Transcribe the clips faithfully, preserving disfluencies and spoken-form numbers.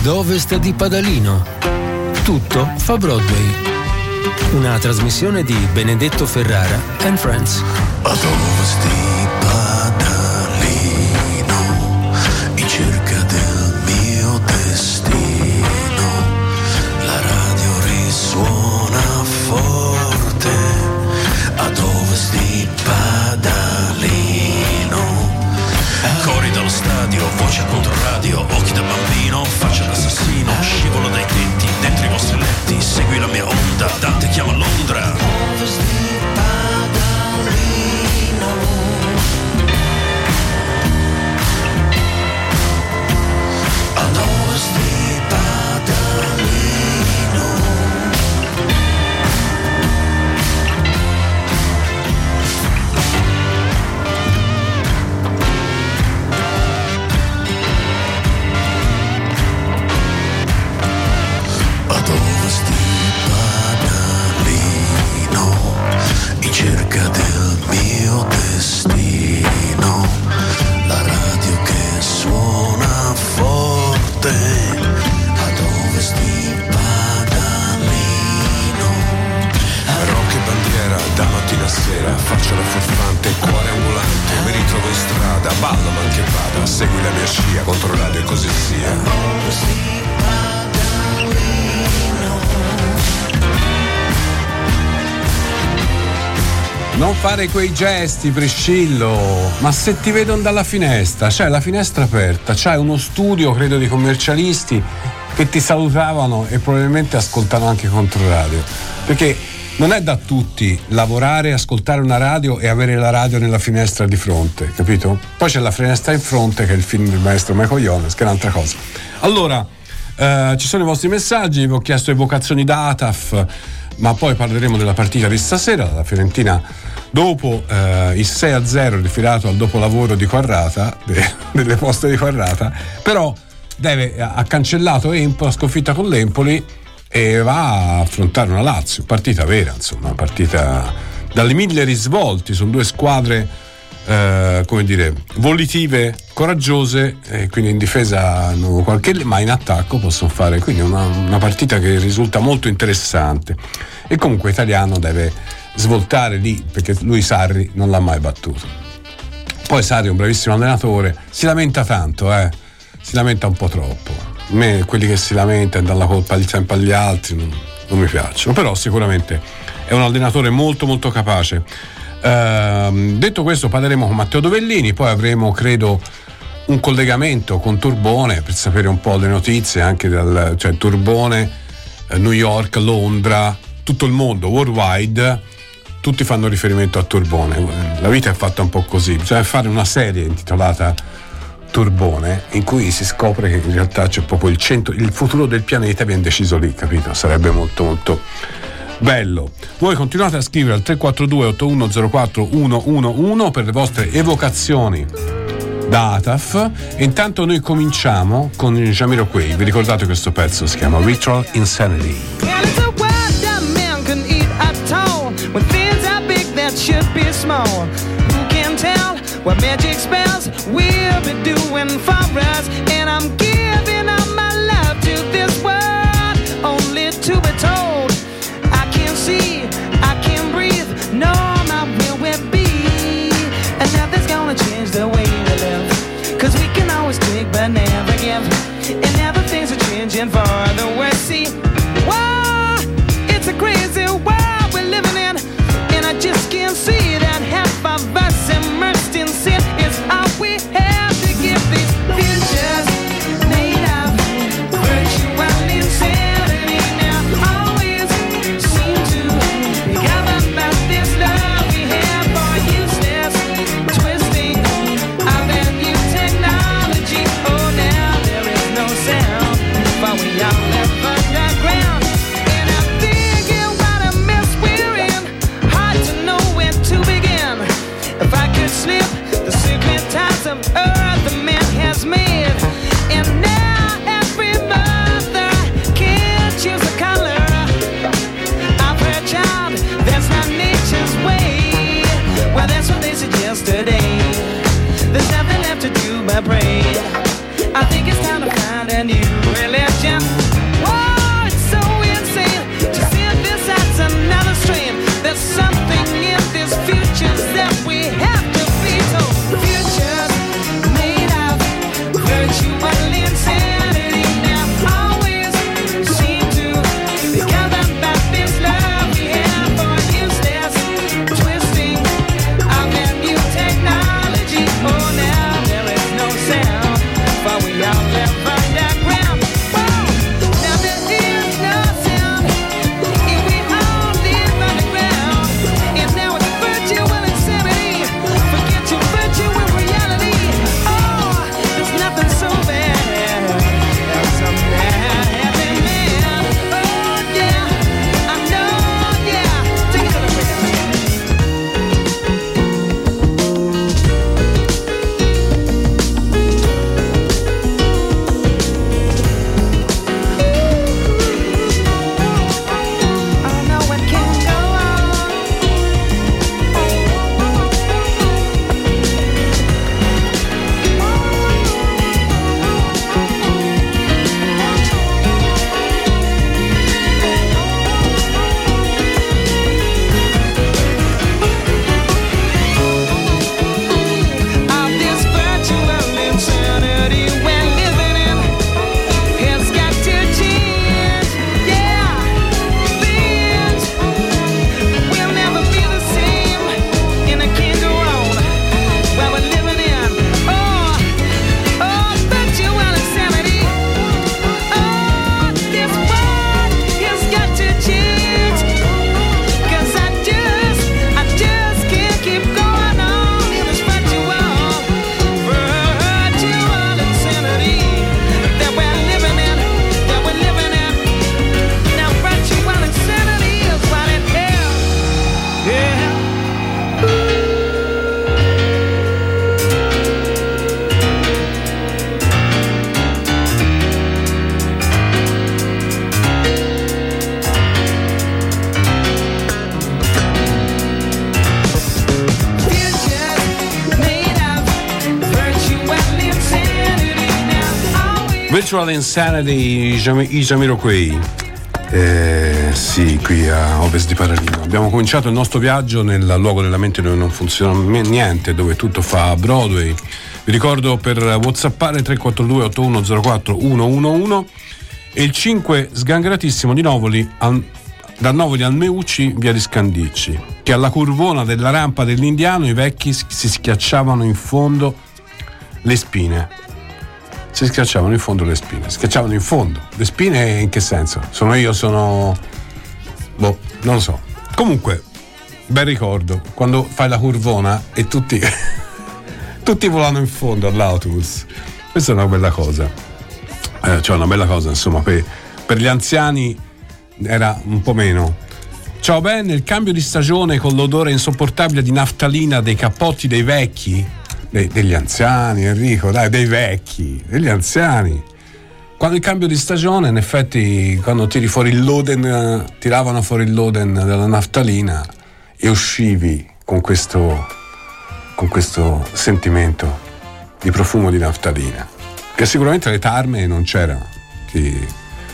ad ovest di Padalino. Tutto fa Broadway. Una trasmissione di Benedetto Ferrara and Friends. Ad ovest di Padalino, in cerca del mio destino, la radio risuona forte. Ad ovest di Padalino, cori dallo stadio, voce contro radio, occhi da bambino, faccia d'assassino, scivolo dai tetti, dentro i vostri letti, segui la mia onda, Dante chiama Londra. Ovest di Padalino, ad ovest di Padalino. Ad ovest di Padalino, in cerca del mio destino, la radio che suona forte. Ad ovest di Padalino, rock e bandiera da mattina a sera, faccia la furfante, cuore ambulante, mi ritrovo in strada, ballo man che vada, segui la mia scia, controllate e così sia. Ad ovest di Non fare quei gesti, Priscillo. Ma se ti vedono dalla finestra, c'hai la finestra aperta, c'hai uno studio, credo, di commercialisti che ti salutavano e probabilmente ascoltano anche Controradio. Perché non è da tutti lavorare, ascoltare una radio e avere la radio nella finestra di fronte, capito? Poi c'è la finestra in fronte, che è il film del maestro Michael Jones, che è un'altra cosa. Allora, eh, ci sono i vostri messaggi, vi ho chiesto evocazioni da A T A F, ma poi parleremo della partita di stasera. La Fiorentina, dopo eh, il sei a zero rifilato al dopolavoro di Quarrata, de, delle poste di Quarrata, però deve, ha cancellato Empoli, la sconfitta con l'Empoli, e va a affrontare una Lazio, partita vera, insomma, una partita dalle mille risvolti. Sono due squadre eh, come dire, volitive, coraggiose, e quindi in difesa hanno qualche, ma in attacco possono fare, quindi una, una partita che risulta molto interessante. E comunque Italiano deve svoltare lì, perché lui Sarri non l'ha mai battuto. Poi Sarri è un bravissimo allenatore, si lamenta tanto, eh si lamenta un po' troppo. A me quelli che si lamentano e danno la colpa sempre agli altri non, non mi piacciono, però sicuramente è un allenatore molto molto capace. Ehm, detto questo, parleremo con Matteo Dovellini, poi avremo, credo, un collegamento con Turbone per sapere un po' le notizie anche dal, cioè Turbone, eh, New York, Londra, tutto il mondo, worldwide, tutti fanno riferimento a Turbone. La vita è fatta un po' così, bisogna fare una serie intitolata Turbone, in cui si scopre che in realtà c'è proprio il centro, il futuro del pianeta viene deciso lì, capito? Sarebbe molto molto bello. Voi continuate a scrivere al tre quattro due otto uno zero quattro uno uno uno per le vostre evocazioni da A T A F, e intanto noi cominciamo con Jamiroquai. Vi ricordate questo pezzo? Si chiama Ritual Insanity. What magic spells we'll be doing for us. And I'm giving all my love to this world, only to be told I can't see, I can't breathe, no, my will will be. And nothing's gonna change the way we live, cause we can always take but never give. And now the things are changing for the worse. See, whoa, it's a crazy world we're living in, and I just can't see that half of us immersed in sin is all we have to give. These futures made of virtual insanity now always seem to be governed by this love we have for useless twisting of that new technology. Oh, now there is no sound, for we all live underground. And I figure what a mess we're in, hard to know where to begin. If I could slip the secret ties of earth the man has made, and now every mother can choose a color of her child. That's not nature's way. Well, that's what they said yesterday. There's nothing left to do but pray. I think it's time to find a new religion. Virtual Insanity, i Jamiroquai. Eh, sì, qui a Ovest di Paralino abbiamo cominciato il nostro viaggio nel luogo della mente dove non funziona niente, dove tutto fa Broadway. Vi ricordo per whatsappare tre quattro due otto uno zero quattro uno uno uno e il cinque sgangheratissimo di Novoli al, da Novoli al Meucci via di Scandicci, che alla curvona della rampa dell'Indiano i vecchi si schiacciavano in fondo le spine. Si schiacciavano in fondo le spine. Schiacciavano in fondo. Le spine in che senso? Sono io, sono... boh, non lo so. Comunque, bel ricordo. Quando fai la curvona e tutti... tutti volano in fondo all'autobus. Questa è una bella cosa. Eh, cioè una bella cosa, insomma, per, per gli anziani era un po' meno. Ciao Ben, il cambio di stagione con l'odore insopportabile di naftalina dei cappotti dei vecchi... De, degli anziani, Enrico, dai, dei vecchi, degli anziani. Quando il cambio di stagione, in effetti, quando tiri fuori il loden, tiravano fuori il loden della naftalina e uscivi con questo, con questo sentimento di profumo di naftalina, che sicuramente le tarme non c'erano. Ti...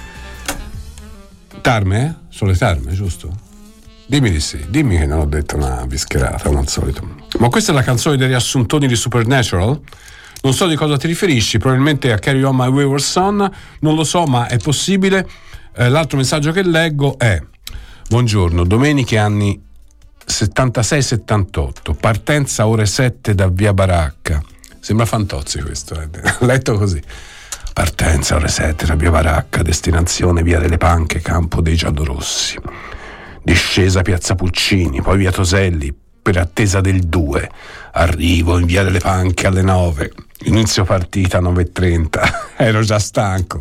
Tarme? Sono le tarme, giusto? Dimmi di sì, dimmi che non ho detto una bischerata, come al solito. Ma questa è la canzone dei riassuntoni di Supernatural? Non so di cosa ti riferisci, probabilmente a Carry On My Wayward Son, non lo so, ma è possibile. Eh, l'altro messaggio che leggo è: buongiorno, domeniche anni settantasei settantotto, partenza ore sette da via Baracca. Sembra Fantozzi questo, eh. Letto così. Partenza ore sette da via Baracca, destinazione via delle Panche, campo dei giallorossi. Discesa piazza Puccini, poi via Toselli, per attesa del due. Arrivo in via delle Panche alle nove. Inizio partita nove e trenta. Ero già stanco.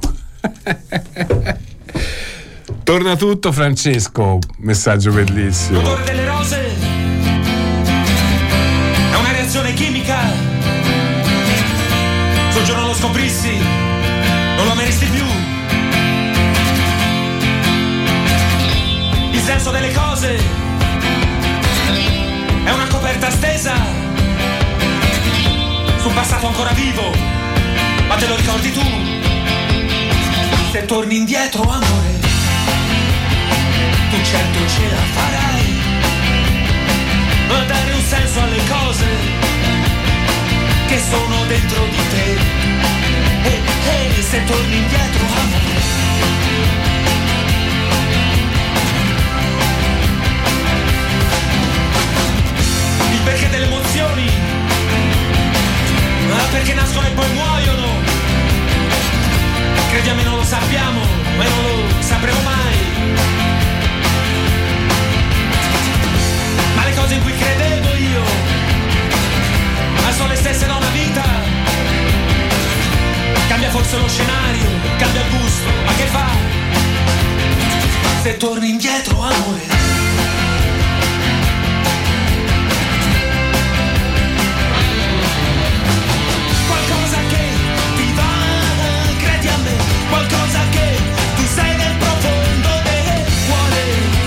Torna tutto, Francesco. Messaggio bellissimo. L'odore delle rose è una reazione chimica. Se un giorno lo scoprissi, non lo ameresti più. Il senso delle cose è una coperta stesa su un passato ancora vivo, ma te lo ricordi tu? Se torni indietro, amore, tu certo ce la farai a dare un senso alle cose che sono dentro di te. E hey, hey, se torni indietro, amore, perché delle emozioni, ma perché nascono e poi muoiono. Crediamo, non lo sappiamo, ma non lo sapremo mai. Ma le cose in cui credevo io, ma sono le stesse da una vita. Cambia forse lo scenario, cambia il gusto, ma che fa? Se torni indietro, amore, qualcosa che tu sai nel profondo del cuore,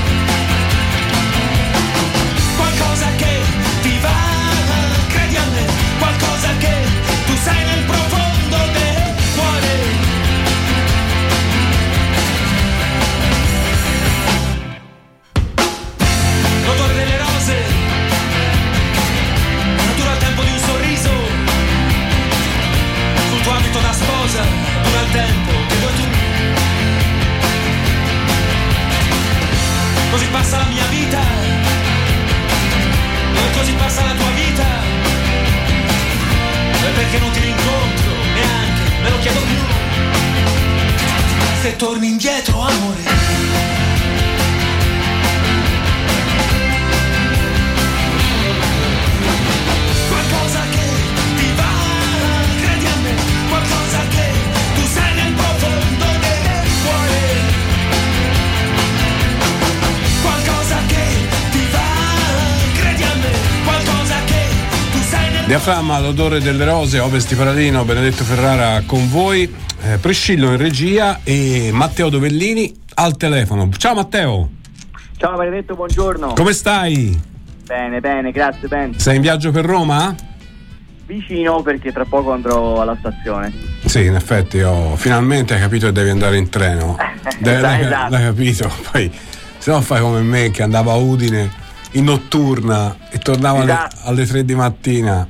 qualcosa che ti va, credi a me, qualcosa che tu sai nel profondo del cuore. L'odore delle rose dura il tempo di un sorriso, sul tuo abito da sposa dura il tempo. Così passa la mia vita, e così passa la tua vita, e perché non ti rincontro neanche, me lo chiedo più. Se torni indietro, amore, qualcosa che ti va, credi a me, qualcosa che tu sai nel profondo del cuore, qualcosa che ti va, credi a me, qualcosa che tu sai nel Diaframma, l'odore delle rose, Ovest di Paralino, Benedetto Ferrara con voi, eh, Priscillo in regia e Matteo Dovellini al telefono. Ciao Matteo. Ciao Benedetto, buongiorno. Come stai? Bene, bene, grazie, bene. Sei in viaggio per Roma? Vicino, perché tra poco andrò alla stazione. Sì, in effetti ho finalmente hai capito che devi andare in treno. Dai, l'hai, esatto. l'hai capito? Poi se no fai come me che andavo a Udine in notturna e tornavo esatto. alle, alle tre di mattina.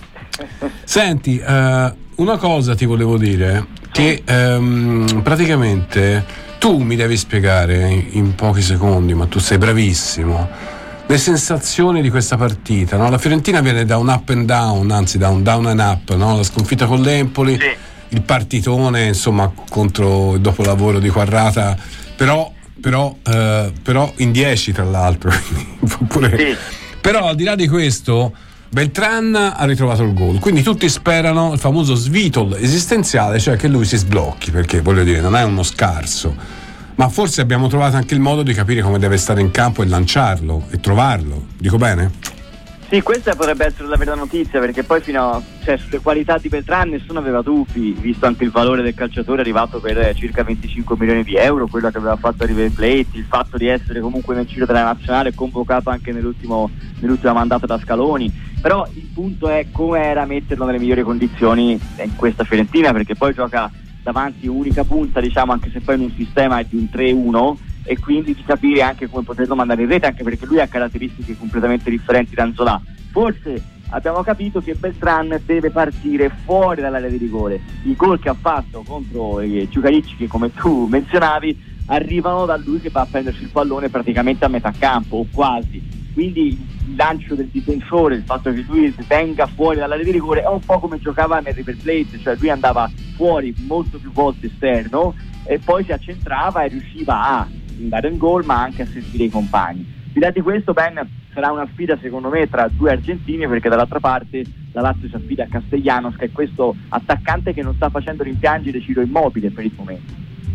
Senti, uh, una cosa ti volevo dire, che um, praticamente tu mi devi spiegare in, in pochi secondi, ma tu sei bravissimo, le sensazioni di questa partita, no? La Fiorentina viene da un up and down, anzi da un down and up, no? La sconfitta con l'Empoli, sì. Il partitone, insomma, contro il dopolavoro di Quarrata, però però, eh, però in dieci tra l'altro. Pure... Sì. Però al di là di questo Beltran ha ritrovato il gol, quindi tutti sperano il famoso svitol esistenziale, cioè che lui si sblocchi, perché voglio dire non è uno scarso, ma forse abbiamo trovato anche il modo di capire come deve stare in campo e lanciarlo e trovarlo, dico bene? Sì, questa potrebbe essere la vera notizia, perché poi fino a, cioè, sulle qualità di Beltran nessuno aveva dubbi, visto anche il valore del calciatore arrivato per circa venticinque milioni di euro, quello che aveva fatto a River Plate, il fatto di essere comunque nel giro della nazionale, convocato anche nell'ultimo nell'ultima mandata da Scaloni. Però il punto è come era metterlo nelle migliori condizioni in questa Fiorentina, perché poi gioca davanti unica punta, diciamo, anche se poi in un sistema è di un tre uno, e quindi di capire anche come poterlo mandare in rete, anche perché lui ha caratteristiche completamente differenti da Nzola. Forse abbiamo capito che Beltran deve partire fuori dall'area di rigore. I gol che ha fatto contro i Ciucaricci, che come tu menzionavi, arrivano da lui che va a prendersi il pallone praticamente a metà campo o quasi, quindi il lancio del difensore, il fatto che lui venga fuori dall'area di rigore è un po' come giocava nel River Plate, cioè lui andava fuori molto più volte esterno e poi si accentrava e riusciva a andare in gol ma anche a servire i compagni. Fidati questo, Ben, sarà una sfida secondo me tra due argentini, perché dall'altra parte la Lazio si affida a Castellanos, che è questo attaccante che non sta facendo rimpiangere Ciro Immobile per il momento.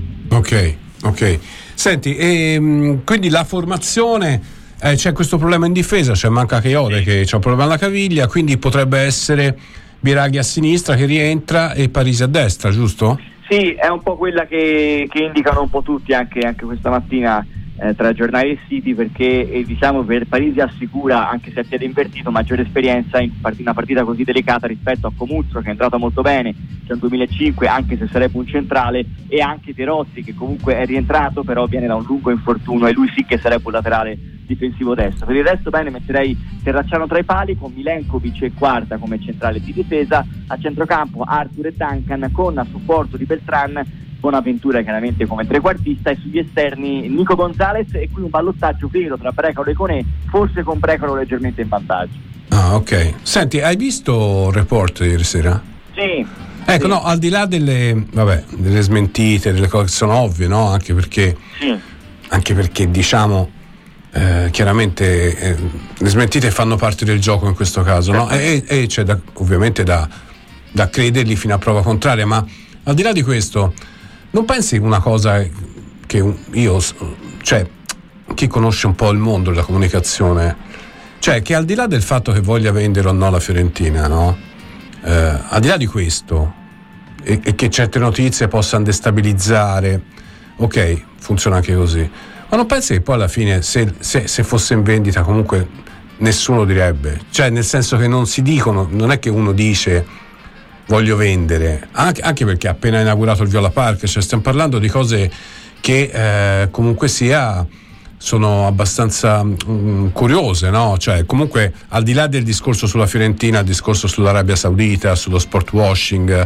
Ok, ok. Senti, e, quindi la formazione, eh, c'è questo problema in difesa, cioè manca Cheiode che c'ha un problema alla caviglia, quindi potrebbe essere Biraghi a sinistra che rientra e Parisi a destra, giusto? Sì, è un po' quella che, che indicano un po' tutti anche, anche questa mattina eh, tra giornali e siti, perché eh, diciamo per Parisi assicura, anche se a piede invertito, maggiore esperienza in part- una partita così delicata rispetto a Comuzzo, che è entrato molto bene, c'è un duemilacinque, anche se sarebbe un centrale, e anche Terozzi, che comunque è rientrato però viene da un lungo infortunio e lui sì che sarebbe un laterale difensivo destro. Per il resto bene, metterei Terracciano tra i pali con Milenkovic e Quarta come centrale di difesa, a centrocampo Arthur e Duncan con a supporto di Beltran, Bonaventura chiaramente come trequartista, e sugli esterni Nico Gonzalez, e qui un ballottaggio vero tra Brecalo e Conè, forse con Brecalo leggermente in vantaggio. Ah, ok. Senti, hai visto il report ieri sera? Sì. Ecco, sì. No, al di là delle, vabbè, delle smentite, delle cose che sono ovvie, no? Anche perché, sì. anche perché diciamo Eh, chiaramente eh, le smentite fanno parte del gioco in questo caso, no? E, e c'è da, ovviamente da, da crederli fino a prova contraria, ma al di là di questo non pensi una cosa che io, cioè chi conosce un po' il mondo della comunicazione, cioè che al di là del fatto che voglia vendere o no la Fiorentina, no? Eh, al di là di questo e, e che certe notizie possano destabilizzare, ok, funziona anche così. Ma non pensi che poi alla fine se, se, se fosse in vendita comunque nessuno direbbe, cioè nel senso che non si dicono, non è che uno dice voglio vendere, anche, anche perché ha appena inaugurato il Viola Park, cioè stiamo parlando di cose che eh, comunque sia sono abbastanza mh, curiose, no? Cioè comunque al di là del discorso sulla Fiorentina, il discorso sull'Arabia Saudita, sullo sport washing,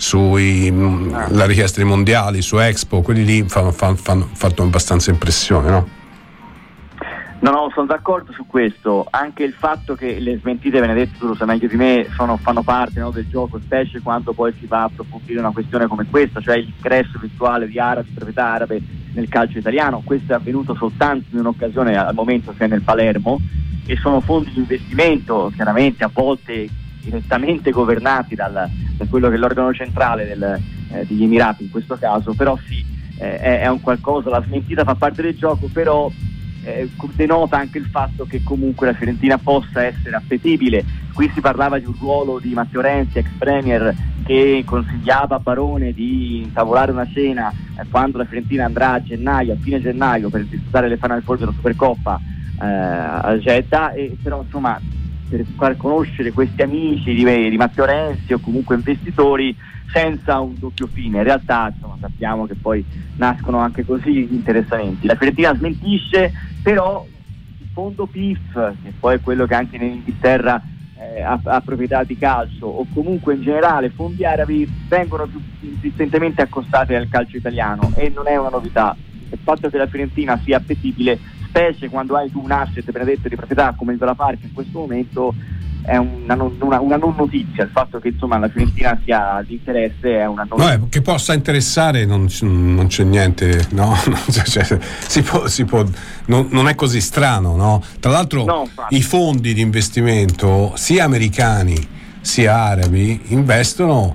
sulla richiesta dei mondiali, su Expo, quelli lì fanno, fanno, fanno fatto abbastanza impressione, no? No, no, sono d'accordo su questo. Anche il fatto che le smentite, Benedetto, tu lo sai meglio di me, sono, fanno parte, no, del gioco, specie quando poi si va a approfondire una questione come questa, cioè l'ingresso virtuale di arabi, proprietà arabe nel calcio italiano. Questo è avvenuto soltanto in un'occasione, al momento che è nel Palermo, e sono fondi di investimento chiaramente a volte direttamente governati dal, da quello che è l'organo centrale del, eh, degli Emirati in questo caso, però sì, eh, è, è un qualcosa, la smentita fa parte del gioco, però Eh, denota anche il fatto che comunque la Fiorentina possa essere appetibile. Qui si parlava di un ruolo di Matteo Renzi, ex premier, che consigliava a Barone di intavolare una cena eh, quando la Fiorentina andrà a gennaio, a fine gennaio, per disputare le Final Four della Supercoppa eh, a Jeddah, e però insomma per far conoscere questi amici di, di Matteo Renzi o comunque investitori senza un doppio fine. In realtà insomma, sappiamo che poi nascono anche così gli interessamenti. La Fiorentina smentisce, però il fondo P I F, che poi è quello che anche in Inghilterra eh, ha, ha proprietà di calcio, o comunque in generale fondi arabi, vengono più insistentemente accostati al calcio italiano, e non è una novità. Il fatto che la Fiorentina sia appetibile, specie quando hai tu un asset, Benedetto, di proprietà come il Villa Park in questo momento, è una non, una, una non notizia. Il fatto che insomma la Fiorentina sia di interesse è una non no, che possa interessare non, non c'è niente, no? Cioè, si può, si può, non, non è così strano, no? Tra l'altro no, i fondi di investimento sia americani sia arabi investono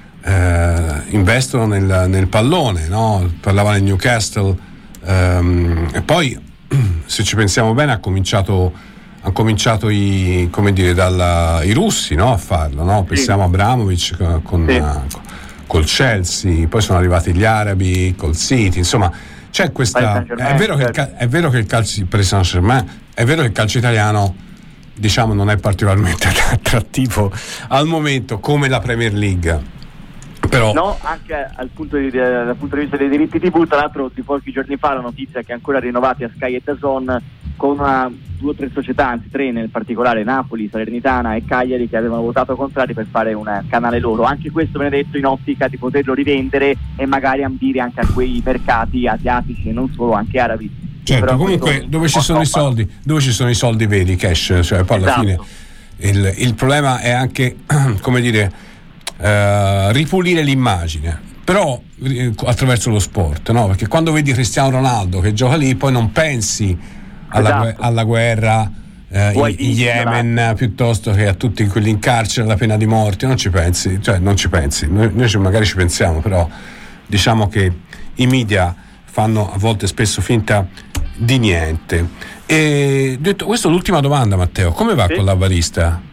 eh, investono nel, nel pallone, no? Parlava nel Newcastle ehm, e poi se ci pensiamo bene ha cominciato hanno cominciato i, come dire, dalla, i russi, no, a farlo, no? Pensiamo a Abramovic con, con, sì. uh, col Chelsea, poi sono arrivati gli arabi col City, insomma c'è questa è vero, che il, è vero che il calcio per Saint-Germain, è vero che il calcio italiano diciamo non è particolarmente attrattivo al momento come la Premier League. Però no, anche al punto di, dal punto di vista dei diritti tivù. Tra l'altro di pochi giorni fa la notizia che ancora rinnovati a Sky e D A Z N, con una, due o tre società, anzi tre nel particolare, Napoli, Salernitana e Cagliari, che avevano votato contrari per fare un canale loro. Anche questo Benedetto in ottica di poterlo rivendere e magari ambire anche a quei mercati asiatici e non solo, anche arabi. Certo, però comunque dove ci sono i soldi, dove ci sono i soldi veri, cash, cioè poi alla esatto. fine il, il problema è anche come dire Uh, ripulire l'immagine, però eh, attraverso lo sport, no? Perché quando vedi Cristiano Ronaldo che gioca lì, poi non pensi alla, esatto. gu- alla guerra eh, in, in Yemen esatto. piuttosto che a tutti quelli in carcere, alla pena di morte, non ci pensi, cioè non ci pensi, noi, noi magari ci pensiamo, però diciamo che i media fanno a volte spesso finta di niente. E detto questo, l'ultima domanda, Matteo, come va sì? con la barista?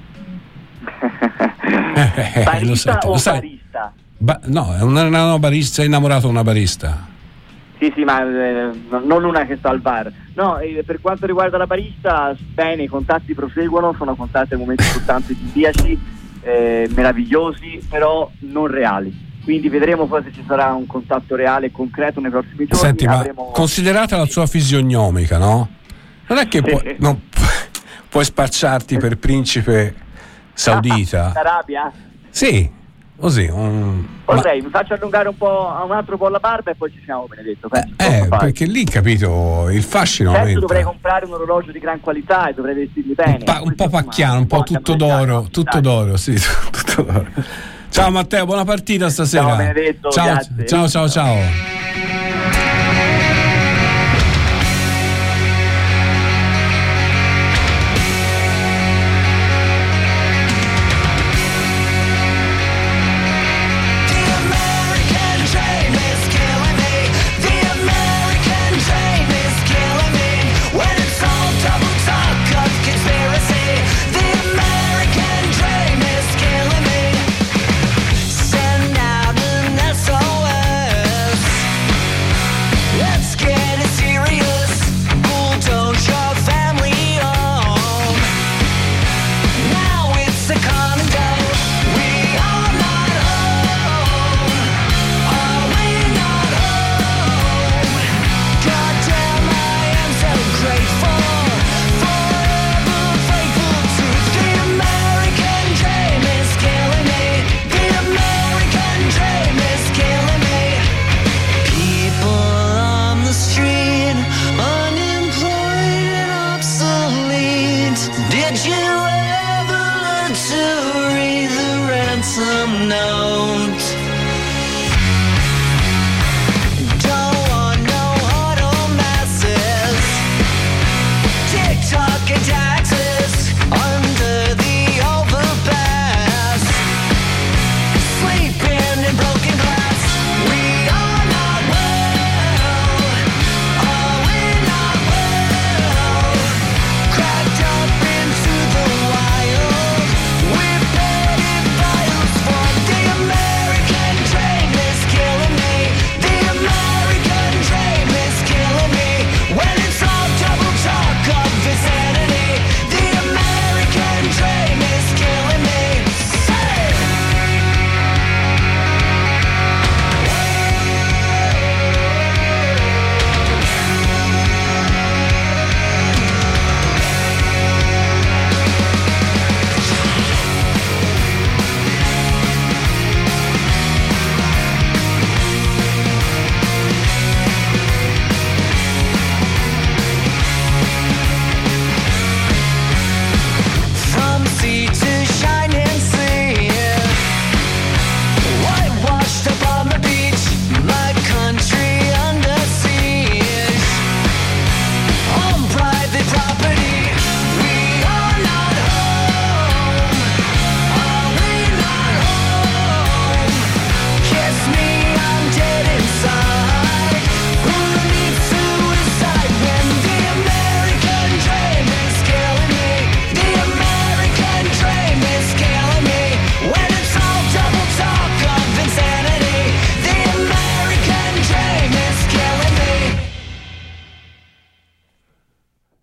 Barista lo sai, o lo sai. barista? Ba- no, è una, una barista, è innamorato di una barista. Sì, sì, ma eh, non una che sta al bar. No, eh, per quanto riguarda la barista, bene, i contatti proseguono, sono contatti al momento soltanto idilliaci, eh, meravigliosi, però non reali. Quindi vedremo poi se ci sarà un contatto reale e concreto nei prossimi giorni. Senti, Avremo... ma considerata la sua fisionomica, no? Non è che pu- non pu- puoi spacciarti per principe saudita. Arabia? Sì, così. Un... Vorrei, ma... mi faccio allungare un po' un altro po' la barba e poi ci siamo, Benedetto. Eh, eh perché lì, capito, il fascino. Certo, dovrei comprare un orologio di gran qualità e dovrei vestirmi bene. Un, pa- un po' pacchiano, un po' tutto d'oro, tutto d'oro, sì, tutto d'oro. Ciao Matteo, buona partita stasera. Ciao Benedetto, ciao, grazie. Ciao, ciao, ciao.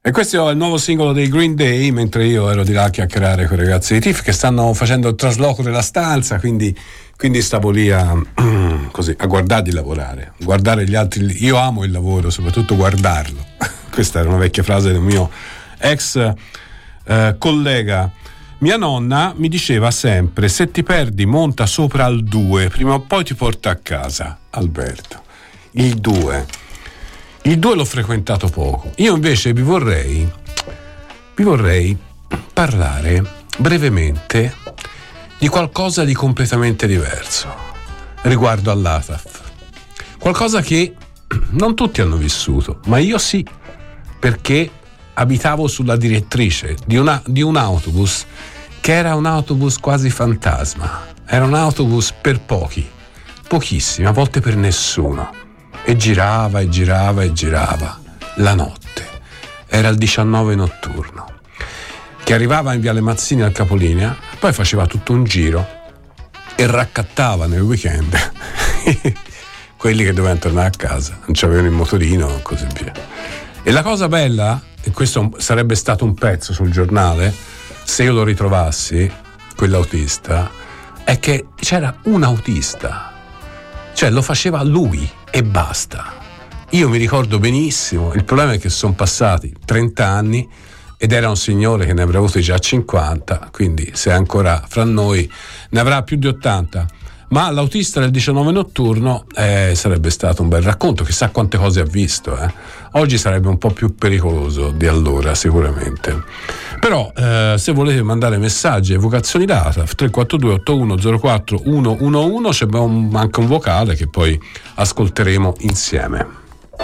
E questo è il nuovo singolo dei Green Day, mentre io ero di là a chiacchierare con i ragazzi di T I F che stanno facendo il trasloco della stanza, quindi, quindi stavo lì a, così, a guardarli lavorare, guardare gli altri. Io amo il lavoro, soprattutto guardarlo. Questa era una vecchia frase del mio ex eh, collega. Mia nonna mi diceva sempre: se ti perdi monta sopra al due, prima o poi ti porta a casa. Alberto, il due. Il due l'ho frequentato poco. Io invece vi vorrei vi vorrei parlare brevemente di qualcosa di completamente diverso riguardo all'A T A F. Qualcosa che non tutti hanno vissuto, ma io sì, perché abitavo sulla direttrice di, una, di un autobus che era un autobus quasi fantasma. Era un autobus per pochi, pochissimi, a volte per nessuno. E girava e girava e girava la notte. Era il diciannove notturno, che arrivava in Viale Mazzini al capolinea, poi faceva tutto un giro e raccattava nel weekend quelli che dovevano tornare a casa, non c'avevano il motorino e così via. E la cosa bella, e questo sarebbe stato un pezzo sul giornale se io lo ritrovassi, quell'autista, è che c'era un autista, cioè lo faceva lui e basta. Io mi ricordo benissimo, il problema è che sono passati trenta anni ed era un signore che ne avrà avuti già cinquanta, quindi se è ancora fra noi ne avrà più di ottanta. Ma l'autista del diciannove notturno eh, sarebbe stato un bel racconto, chissà quante cose ha visto. Eh. Oggi sarebbe un po' più pericoloso di allora, sicuramente. Però eh, se volete mandare messaggi e vocazioni data, tre quattro due otto uno zero quattro uno uno uno, c'è un, anche un vocale che poi ascolteremo insieme.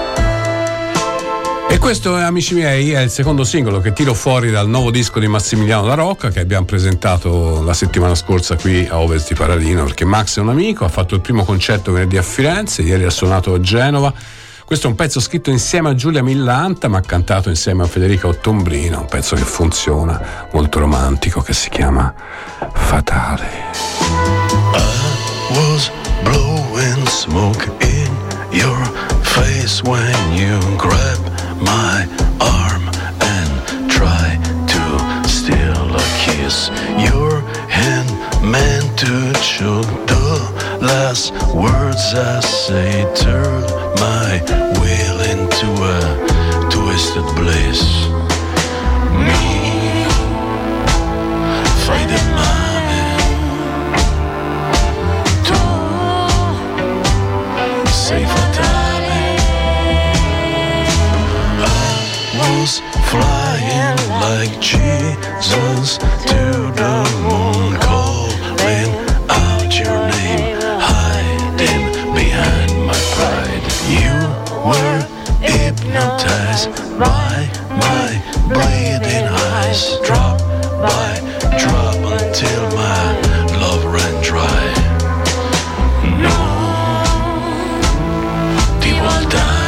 E questo, amici miei, è il secondo singolo che tiro fuori dal nuovo disco di Massimiliano La Rocca, che abbiamo presentato la settimana scorsa qui a Ovest di Paralino, perché Max è un amico, ha fatto il primo concerto venerdì a Firenze, ieri ha suonato a Genova. Questo è un pezzo scritto insieme a Giulia Millanta, ma cantato insieme a Federica Ottombrina, un pezzo che funziona, molto romantico, che si chiama Fatale. I was blowing smoke in your face when you grabbed my arm and try to steal a kiss. Your hand meant to choke the last words I say. Turn my will into a twisted bliss. Me, fai del male. Tu sei fatale. Was flying like Jesus to the moon, calling out your name, hiding behind my pride. You were hypnotized by my bleeding eyes, drop by drop until my love ran dry. No, ti vuol dare.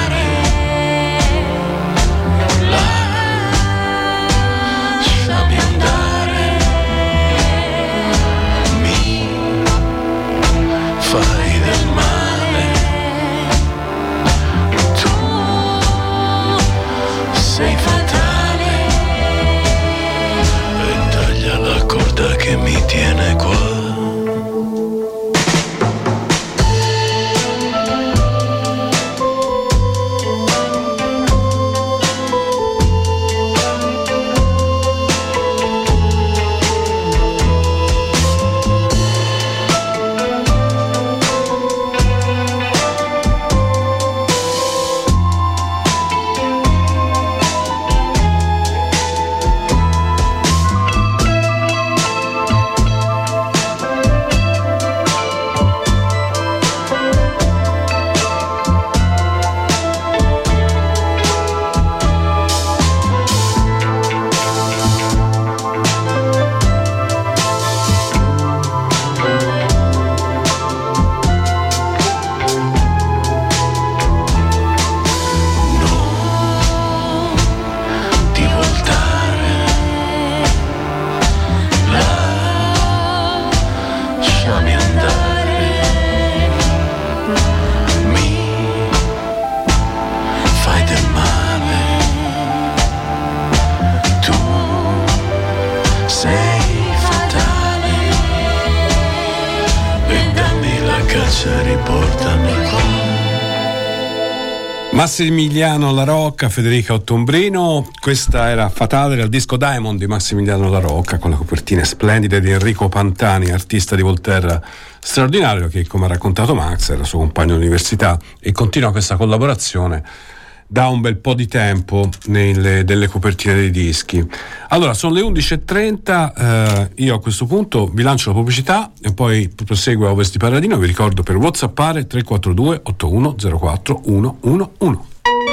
Massimiliano La Rocca, Federica Ottombrino, questa era Fatale dal disco Diamond di Massimiliano La Rocca, con le copertine splendide di Enrico Pantani, artista di Volterra straordinario, che come ha raccontato Max era suo compagno di università e continua questa collaborazione da un bel po' di tempo nelle, delle copertine dei dischi. Allora, sono le undici e trenta, eh, io a questo punto vi lancio la pubblicità e poi proseguo a Ovest di Paradino. Vi ricordo per WhatsAppare tre quattro due otto uno zero quattro uno uno uno.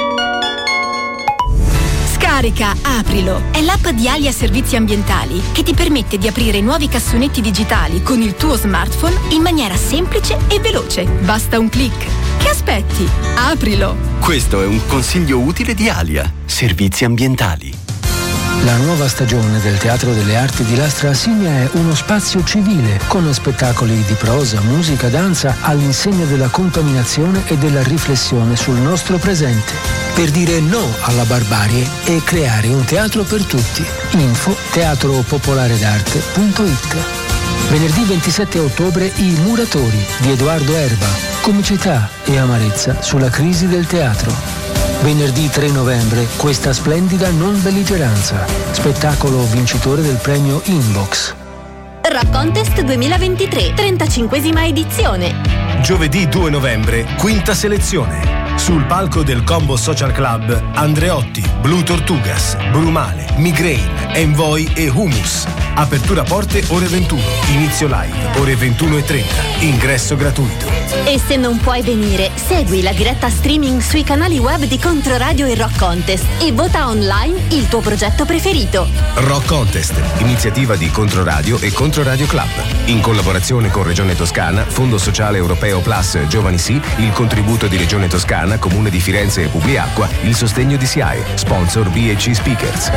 Scarica Aprilo, è l'app di Alia Servizi Ambientali che ti permette di aprire nuovi cassonetti digitali con il tuo smartphone in maniera semplice e veloce. Basta un clic. Che aspetti? Aprilo! Questo è un consiglio utile di Alia Servizi Ambientali. La nuova stagione del Teatro delle Arti di Lastra a Signa è uno spazio civile con spettacoli di prosa, musica, danza all'insegna della contaminazione e della riflessione sul nostro presente. Per dire no alla barbarie e creare un teatro per tutti. Info teatro popolare d'arte punto it. Venerdì ventisette ottobre I Muratori di Edoardo Erba. Comicità e amarezza sulla crisi del teatro. Venerdì tre novembre Questa splendida non belligeranza. Spettacolo vincitore del premio Inbox. Rock Contest duemilaventitré, trentacinquesima edizione. Giovedì due novembre, quinta selezione. Sul palco del Combo Social Club, Andreotti, Blue Tortugas, Brumale, Migraine, Envoy e Humus. Apertura porte ore ventuno, inizio live ore ventuno e trenta, ingresso gratuito. E se non puoi venire, segui la diretta streaming sui canali web di Controradio e Rock Contest e vota online il tuo progetto preferito. Rock Contest, iniziativa di Controradio e Controradio Club. In collaborazione con Regione Toscana, Fondo Sociale Europeo Plus Giovani Sì, il contributo di Regione Toscana, Comune di Firenze e Publiacqua, il sostegno di S I A E, sponsor B e C Speakers.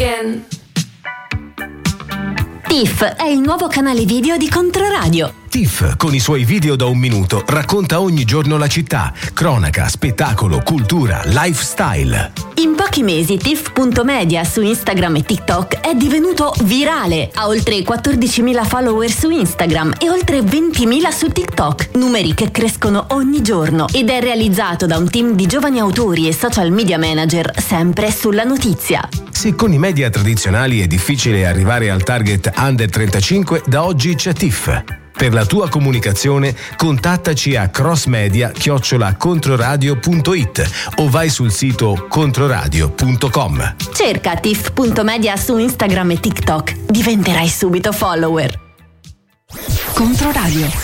T I F è il nuovo canale video di Controradio. T I F, con i suoi video da un minuto, racconta ogni giorno la città, cronaca, spettacolo, cultura, lifestyle. In pochi mesi T I F punto media su Instagram e TikTok è divenuto virale. Ha oltre quattordicimila follower su Instagram e oltre ventimila su TikTok, numeri che crescono ogni giorno, ed è realizzato da un team di giovani autori e social media manager sempre sulla notizia. Se con i media tradizionali è difficile arrivare al target under trentacinque, da oggi c'è T I F. Per la tua comunicazione contattaci a crossmedia chiocciola controradio punto it o vai sul sito controradio punto com. Cerca T I F punto media su Instagram e TikTok, diventerai subito follower. Controradio.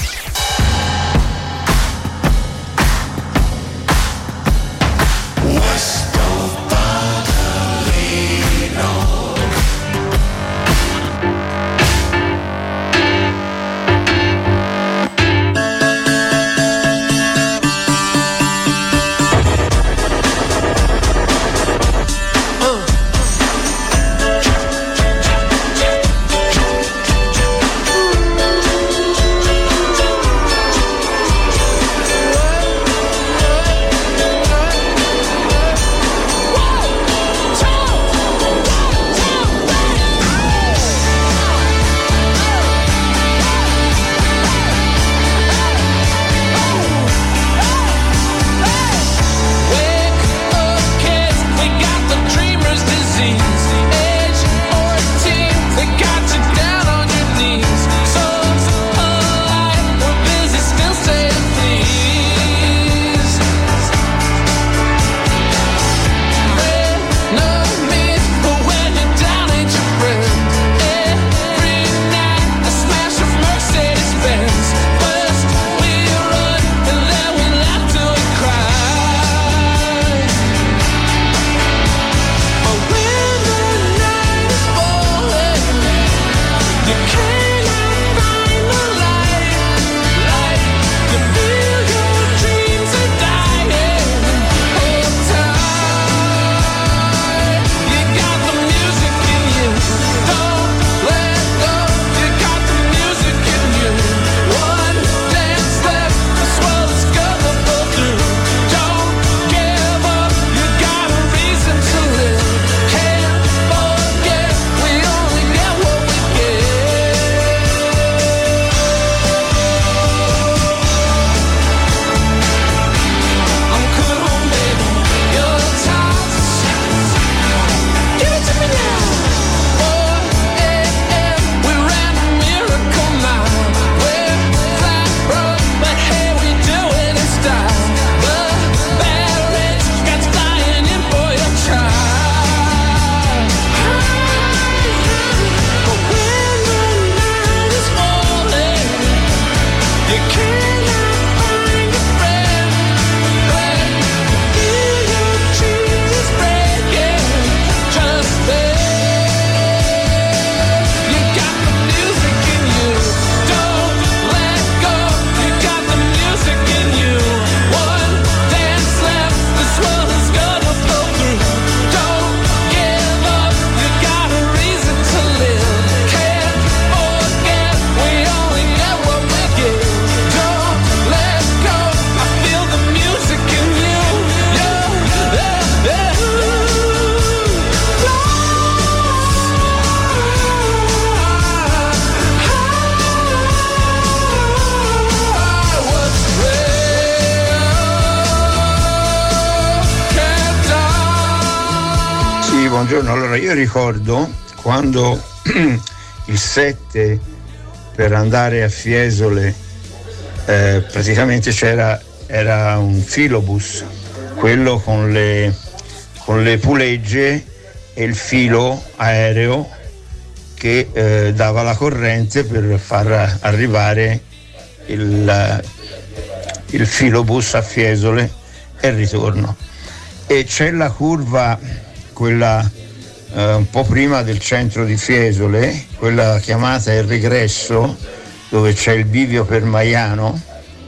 buongiorno. Allora io ricordo quando il sette per andare a Fiesole eh, praticamente c'era era un filobus, quello con le, con le pulegge e il filo aereo che eh, dava la corrente per far arrivare il, il filobus a Fiesole e ritorno. E c'è la curva, quella eh, un po' prima del centro di Fiesole, quella chiamata il Regresso, dove c'è il bivio per Maiano,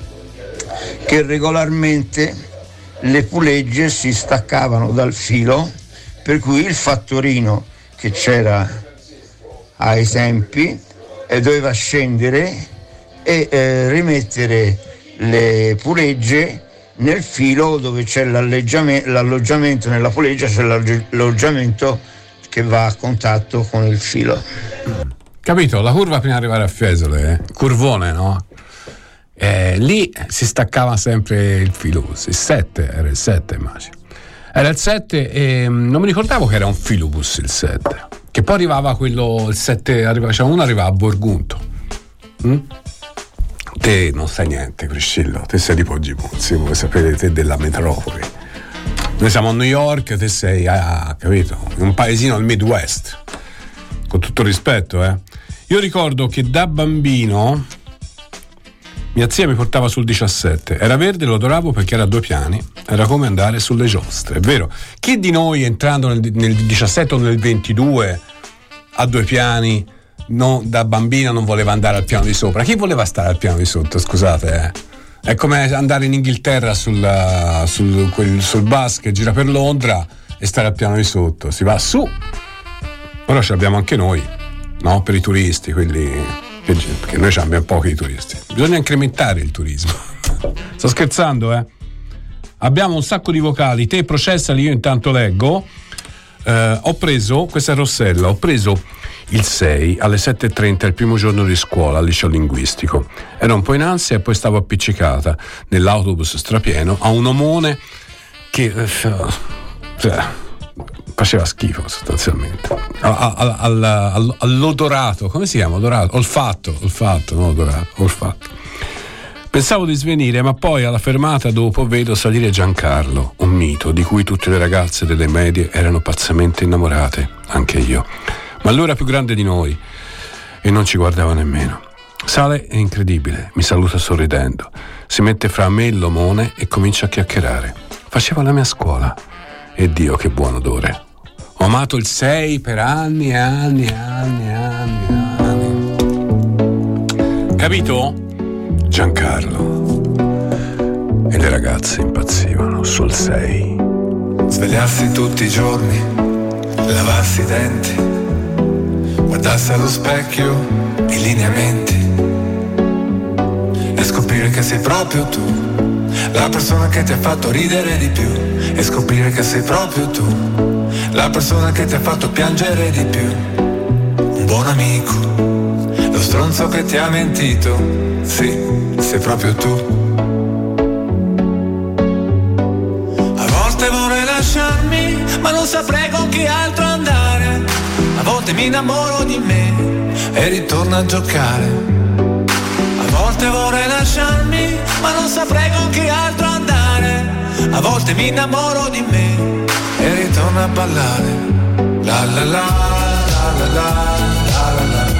che regolarmente le pulegge si staccavano dal filo, per cui il fattorino che c'era ai tempi eh, doveva scendere e eh, rimettere le pulegge nel filo dove c'è l'alloggiamento, l'alloggiamento nella puleggia c'è l'alloggiamento che va a contatto con il filo. Capito? La curva prima di arrivare a Fiesole, eh? Curvone, no? Eh, lì si staccava sempre il filobus, il sette, era il sette immagino. Era il sette e non mi ricordavo che era un filobus il sette, che poi arrivava quello, il sette, arriva, cioè uno arrivava a Borgunto. Mm? Te non sai niente, Priscillo, te sei di Poggibuzzi, vuoi sapere te della metropoli. Noi siamo a New York, te sei, ah, capito, in un paesino al Midwest, con tutto rispetto, eh. Io ricordo che da bambino mia zia mi portava sul diciassette, era verde, lo adoravo perché era a due piani, era come andare sulle giostre, è vero. Chi di noi entrando nel, nel diciassette o nel ventidue a due piani no, da bambino non voleva andare al piano di sopra? Chi voleva stare al piano di sotto, scusate, eh? È come andare in Inghilterra sul, sul, quel, sul bus che gira per Londra e stare al piano di sotto, si va su. Ora ce l'abbiamo anche noi, no? Per i turisti, quelli... perché noi abbiamo pochi turisti, bisogna incrementare il turismo. Sto scherzando, eh? Abbiamo un sacco di vocali, te processali, io intanto leggo. Eh, ho preso, questa è Rossella, ho preso il sei alle sette e trenta il primo giorno di scuola al liceo linguistico, ero un po' in ansia e poi stavo appiccicata nell'autobus strapieno a un omone che eh, cioè, faceva schifo sostanzialmente, al, al, al, all'odorato, come si chiama? Odorato, olfatto, olfatto, non odorato, olfatto. Pensavo di svenire, ma poi alla fermata dopo vedo salire Giancarlo, un mito di cui tutte le ragazze delle medie erano pazzamente innamorate, anche io, ma lui era più grande di noi e non ci guardava nemmeno. Sale è incredibile, mi saluta sorridendo, si mette fra me e l'omone e comincia a chiacchierare. Faceva la mia scuola e Dio che buon odore. Ho amato il sei per anni e anni e anni e anni e anni. Capito? Giancarlo. E le ragazze impazzivano sul sei. Svegliarsi tutti i giorni, lavarsi i denti, guardarsi allo specchio, i lineamenti e scoprire che sei proprio tu, la persona che ti ha fatto ridere di più, e scoprire che sei proprio tu, la persona che ti ha fatto piangere di più. Un buon amico, lo stronzo che ti ha mentito, sì, sei proprio tu. A volte vorrei lasciarmi, ma non saprei con chi altro andare. A volte mi innamoro di me e ritorno a giocare. A volte vorrei lasciarmi, ma non saprei con chi altro andare. A volte mi innamoro di me e ritorno a ballare. La la la la la la la la la.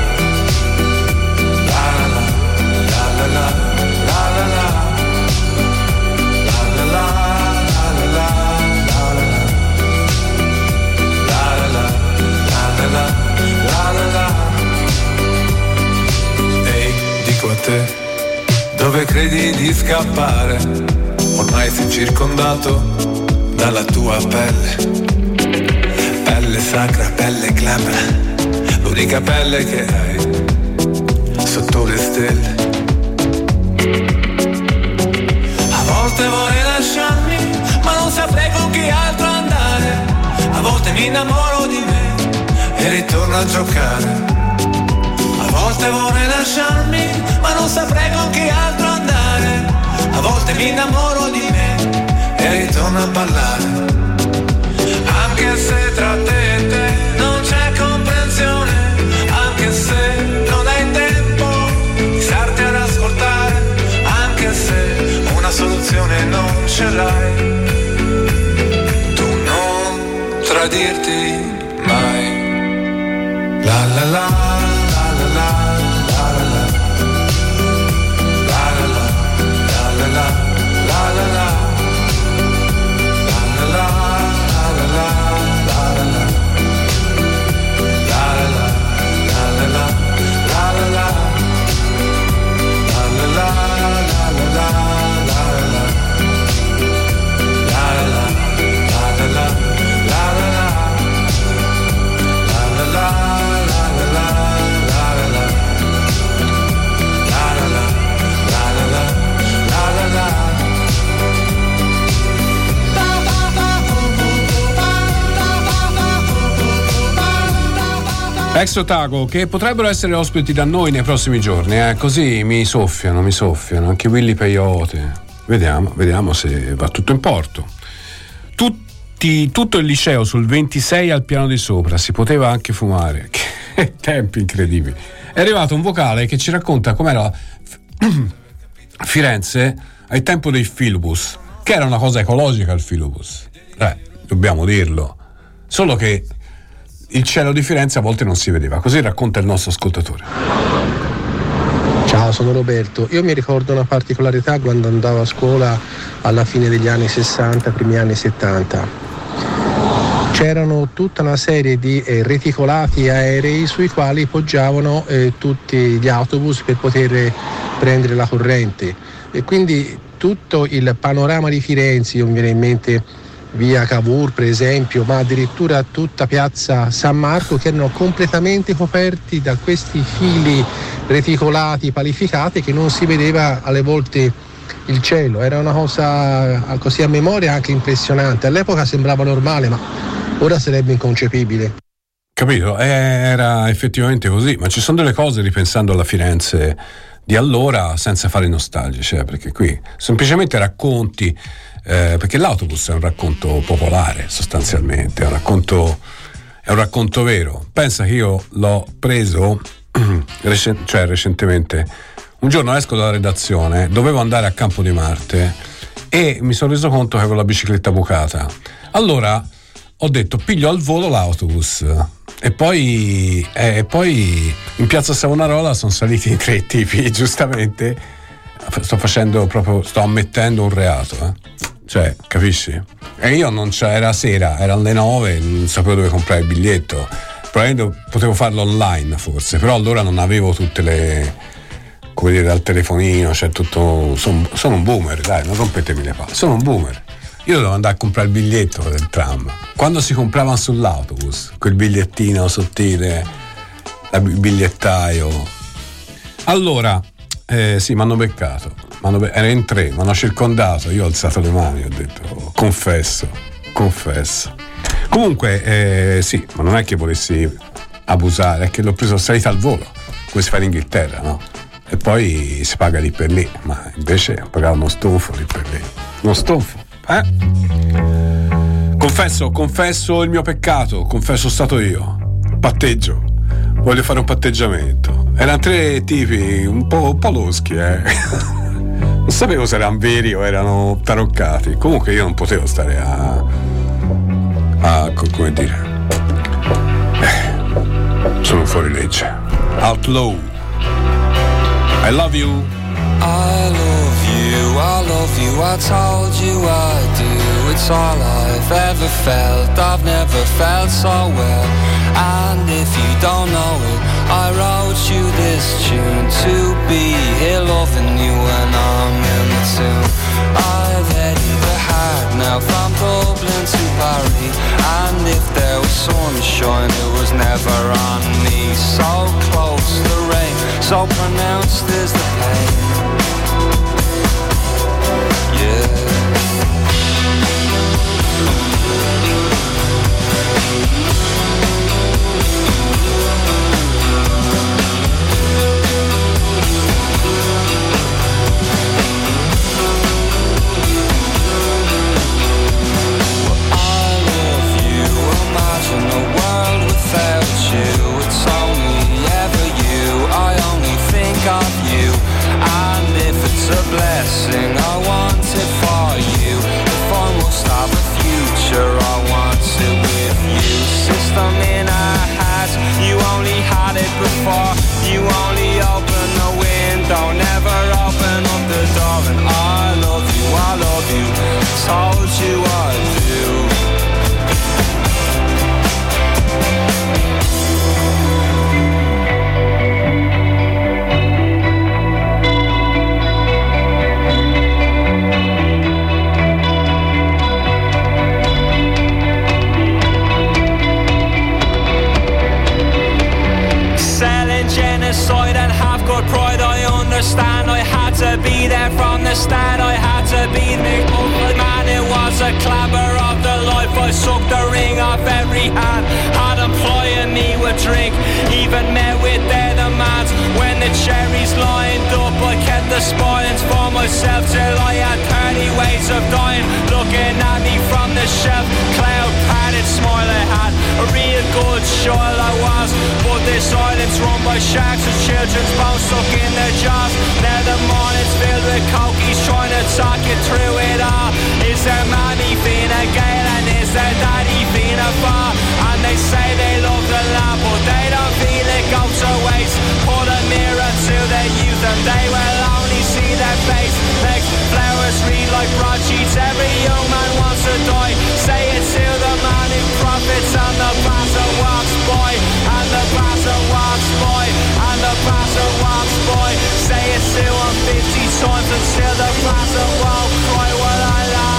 Ehi, dico a te, dove credi di scappare? Ormai sei circondato dalla tua pelle, pelle sacra, pelle glabra, l'unica pelle che hai sotto le stelle. A volte vorrei lasciarmi, ma non saprei con chi altro andare. A volte mi innamoro di me e ritorno a giocare. A volte vorrei lasciarmi, ma non saprei con chi altro andare. A volte mi innamoro di me e ritorno a ballare. Anche se tra te e vedrai, tu non tradirti mai. La la la la la la la la la la la la la la la. Ex Otago, che potrebbero essere ospiti da noi nei prossimi giorni, eh? Così mi soffiano, mi soffiano, anche Willy Peyote. Vediamo, vediamo se va tutto in porto. Tutti, tutto il liceo sul ventisei al piano di sopra, si poteva anche fumare. Che tempi incredibili. È arrivato un vocale che ci racconta com'era Firenze al tempo dei filobus, che era una cosa ecologica il filobus. Eh, dobbiamo dirlo. Solo che il cielo di Firenze a volte non si vedeva, così racconta il nostro ascoltatore. Ciao, sono Roberto. Io mi ricordo una particolarità quando andavo a scuola alla fine degli anni sessanta, primi anni settanta. C'erano tutta una serie di eh, reticolati aerei sui quali poggiavano eh, tutti gli autobus per poter prendere la corrente, e quindi tutto il panorama di Firenze, io mi viene in mente via Cavour per esempio, ma addirittura tutta piazza San Marco, che erano completamente coperti da questi fili reticolati, palificati, che non si vedeva alle volte il cielo. Era una cosa così a memoria anche impressionante. All'epoca sembrava normale, ma ora sarebbe inconcepibile. Capito? Era effettivamente così, ma ci sono delle cose, ripensando alla Firenze di allora, senza fare nostalgici, cioè, perché qui semplicemente racconti. Eh, perché l'autobus è un racconto popolare, sostanzialmente, è un racconto, è un racconto vero. Pensa che io l'ho preso recen- cioè recentemente, un giorno esco dalla redazione, dovevo andare a Campo di Marte e mi sono reso conto che avevo la bicicletta bucata. Allora ho detto, piglio al volo l'autobus, e poi, eh, poi in piazza Savonarola sono saliti tre tipi, giustamente. Sto facendo proprio, sto ammettendo un reato, eh. Cioè, capisci? E io non c'era, era sera, erano le nove, non sapevo dove comprare il biglietto. Probabilmente potevo farlo online forse, però allora non avevo tutte le, come dire, dal telefonino, cioè tutto. Sono, sono un boomer, dai, non rompetemi le palle, sono un boomer. Io dovevo andare a comprare il biglietto del tram. Quando si compravano sull'autobus, quel bigliettino sottile, il bigliettaio. Allora, eh, sì, mi hanno beccato. Be- era in tre, mi hanno circondato, io ho alzato le mani, ho detto confesso, confesso. Comunque eh, sì, ma non è che volessi abusare, è che l'ho preso salita al volo, come si fa in Inghilterra, no? E poi si paga lì per lì, ma invece ho pagato uno stonfo lì per lì, uno stonfo, eh? Confesso, confesso il mio peccato, confesso stato io, patteggio, voglio fare un patteggiamento. Erano tre tipi un po', un po' loschi, eh. Non sapevo se erano veri o erano taroccati. Comunque io non potevo stare a, a come dire, eh, sono fuori legge. Outlaw, I love you. I love you, I love you, I told you I do. It's all I've ever felt, I've never felt so well. And if you don't know it, I wrote you this tune to be here loving you when I'm in the tune. I've headed the heart now from Dublin to Paris, and if there was sunshine it was never on me. So close the rain, so pronounced is the pain. Yeah. Of you, I only think of you. I understand. I had to be there from the start. I had to be the old man. It was a clabber of the life. I sucked the ring off every hand. Had employing me with drink, even met with their demands. When the cherries lined up, I kept the spoilings for myself till I had thirty ways of dying. Looking at me from the shelf, cloud padded smile I had. A real good child I was, but this island's run by sharks with children's bones stuck in their jaws. Now the morning's filled with cokies trying to talk you through it all. Is their mommy Fina Gael and is their daddy Fina Far? And they say they love the lab, but they don't feel it goes to waste. Put a mirror to their youth and they will only see their face. Legs, flowers read like broadsheets, every young man wants to die. Say it to the man who profits and the bastard walks by. And the bastard walks by. And the bastard walks by. Say it to him fifty times and still the bastard won't cry. Well, I lie.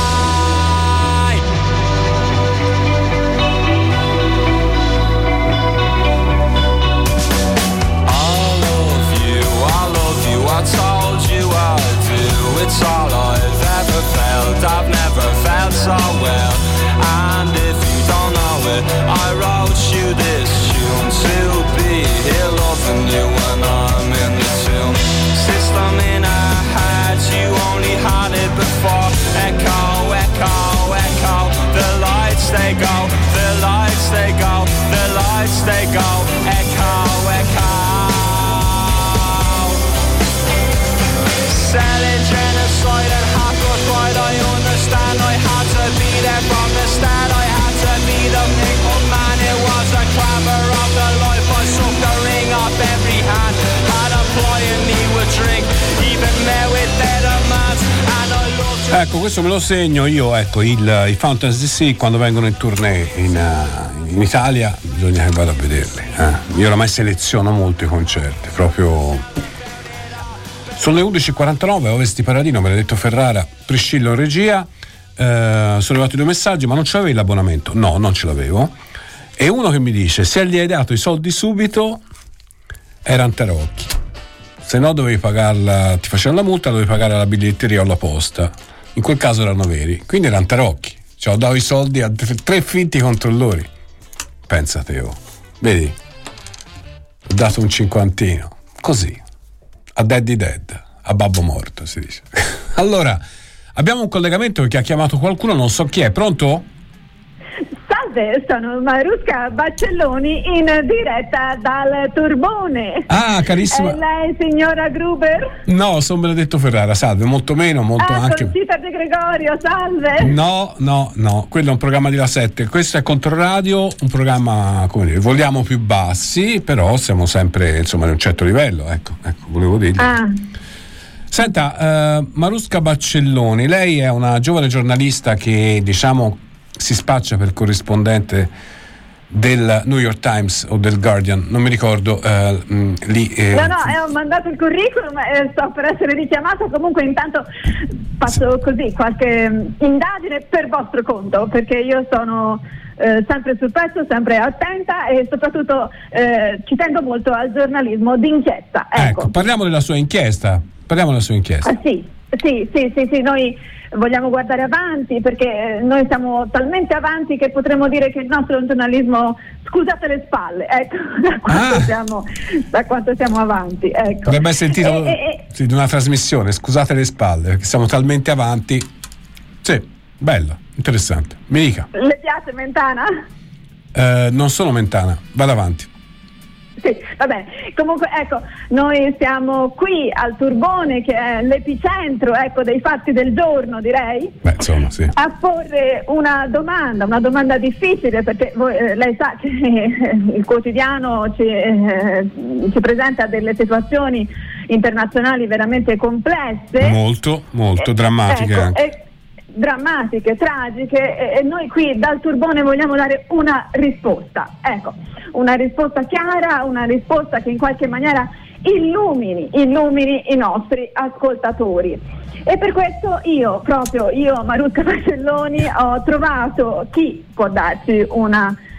I told you I'd do, it's all I've ever felt. I've never felt so well. And if you don't know it, I wrote you this tune to be here loving you when I'm in the tune. System in our heads, you only had it before. Echo, echo, echo. The lights they go, the lights they go, the lights they go. Echo, echo. Selling genocide and hardcore pride, I understand. I had to be there from the start. I had to be the nickel man. It was a clamor of the life. I sucked the ring off every hand. Had employing me with drink, even met with their demands. And I loved. Ecco, questo me lo segno io. Ecco, il, i Fountains D C quando vengono in tournée in, uh, in Italia bisogna che vada a vederli. Eh. Io oramai seleziono molto i concerti, proprio. Sono le undici e quarantanove, Ovest di Paradino, Benedetto Ferrara, Priscillo in regia. Eh, sono arrivati due messaggi, ma non ce l'avevi l'abbonamento? No, non ce l'avevo. E uno che mi dice: se gli hai dato i soldi subito erano tarocchi, se no dovevi pagarla, ti facevano la multa, dovevi pagare la biglietteria o la posta. In quel caso erano veri, quindi erano tarocchi. Cioè ho dato i soldi a tre finti controllori. Pensate, oh. Vedi, ho dato un cinquantino così a Daddy Dead, a babbo morto si dice. Allora, abbiamo un collegamento che ha chiamato qualcuno, non so chi è. Pronto? Salve, sono Marusca Baccelloni in diretta dal Turbone. Ah, carissima. È lei signora Gruber? No, sono Benedetto Ferrara, salve, molto meno, molto ah, anche. Conchita De Gregorio, salve. No, no, no, quello è un programma di La sette, questo è Controradio, un programma, come dire, vogliamo più bassi, però siamo sempre, insomma, di un certo livello, ecco, ecco, volevo dire. Ah. Senta, uh, Marusca Baccelloni, lei è una giovane giornalista che, diciamo, si spaccia per corrispondente del New York Times o del Guardian, non mi ricordo eh, mh, lì eh. no no eh, ho mandato il curriculum e eh, sto per essere richiamata. Comunque intanto faccio così qualche indagine per vostro conto, perché io sono eh, sempre sul pezzo, sempre attenta e soprattutto eh, ci tengo molto al giornalismo d'inchiesta. Ecco, ecco, parliamo della sua inchiesta parliamo della sua inchiesta ah, sì, sì, sì, sì, sì, noi vogliamo guardare avanti, perché noi siamo talmente avanti che potremmo dire che il nostro è un giornalismo, scusate le spalle, ecco, da quanto, ah. siamo, da quanto siamo avanti, ecco. L'hai mai sentito e, e, sì, di una trasmissione, scusate le spalle, perché siamo talmente avanti. Sì, bello, interessante. Mi dica. Le piace Mentana? Eh, non sono Mentana, vado avanti. Sì, va bene. Comunque, ecco, noi siamo qui al Turbone, che è l'epicentro, ecco, dei fatti del giorno, direi. Beh, insomma, sì. A porre una domanda, una domanda difficile, perché voi, eh, lei sa che eh, il quotidiano ci, eh, ci presenta delle situazioni internazionali veramente complesse. Molto, molto eh, drammatiche ecco, anche. Eh, drammatiche, tragiche, e noi qui dal Turbone vogliamo dare una risposta, ecco, una risposta chiara, una risposta che in qualche maniera illumini, illumini i nostri ascoltatori. E per questo io, proprio io, Marusca Baccelloni, ho trovato chi può darci una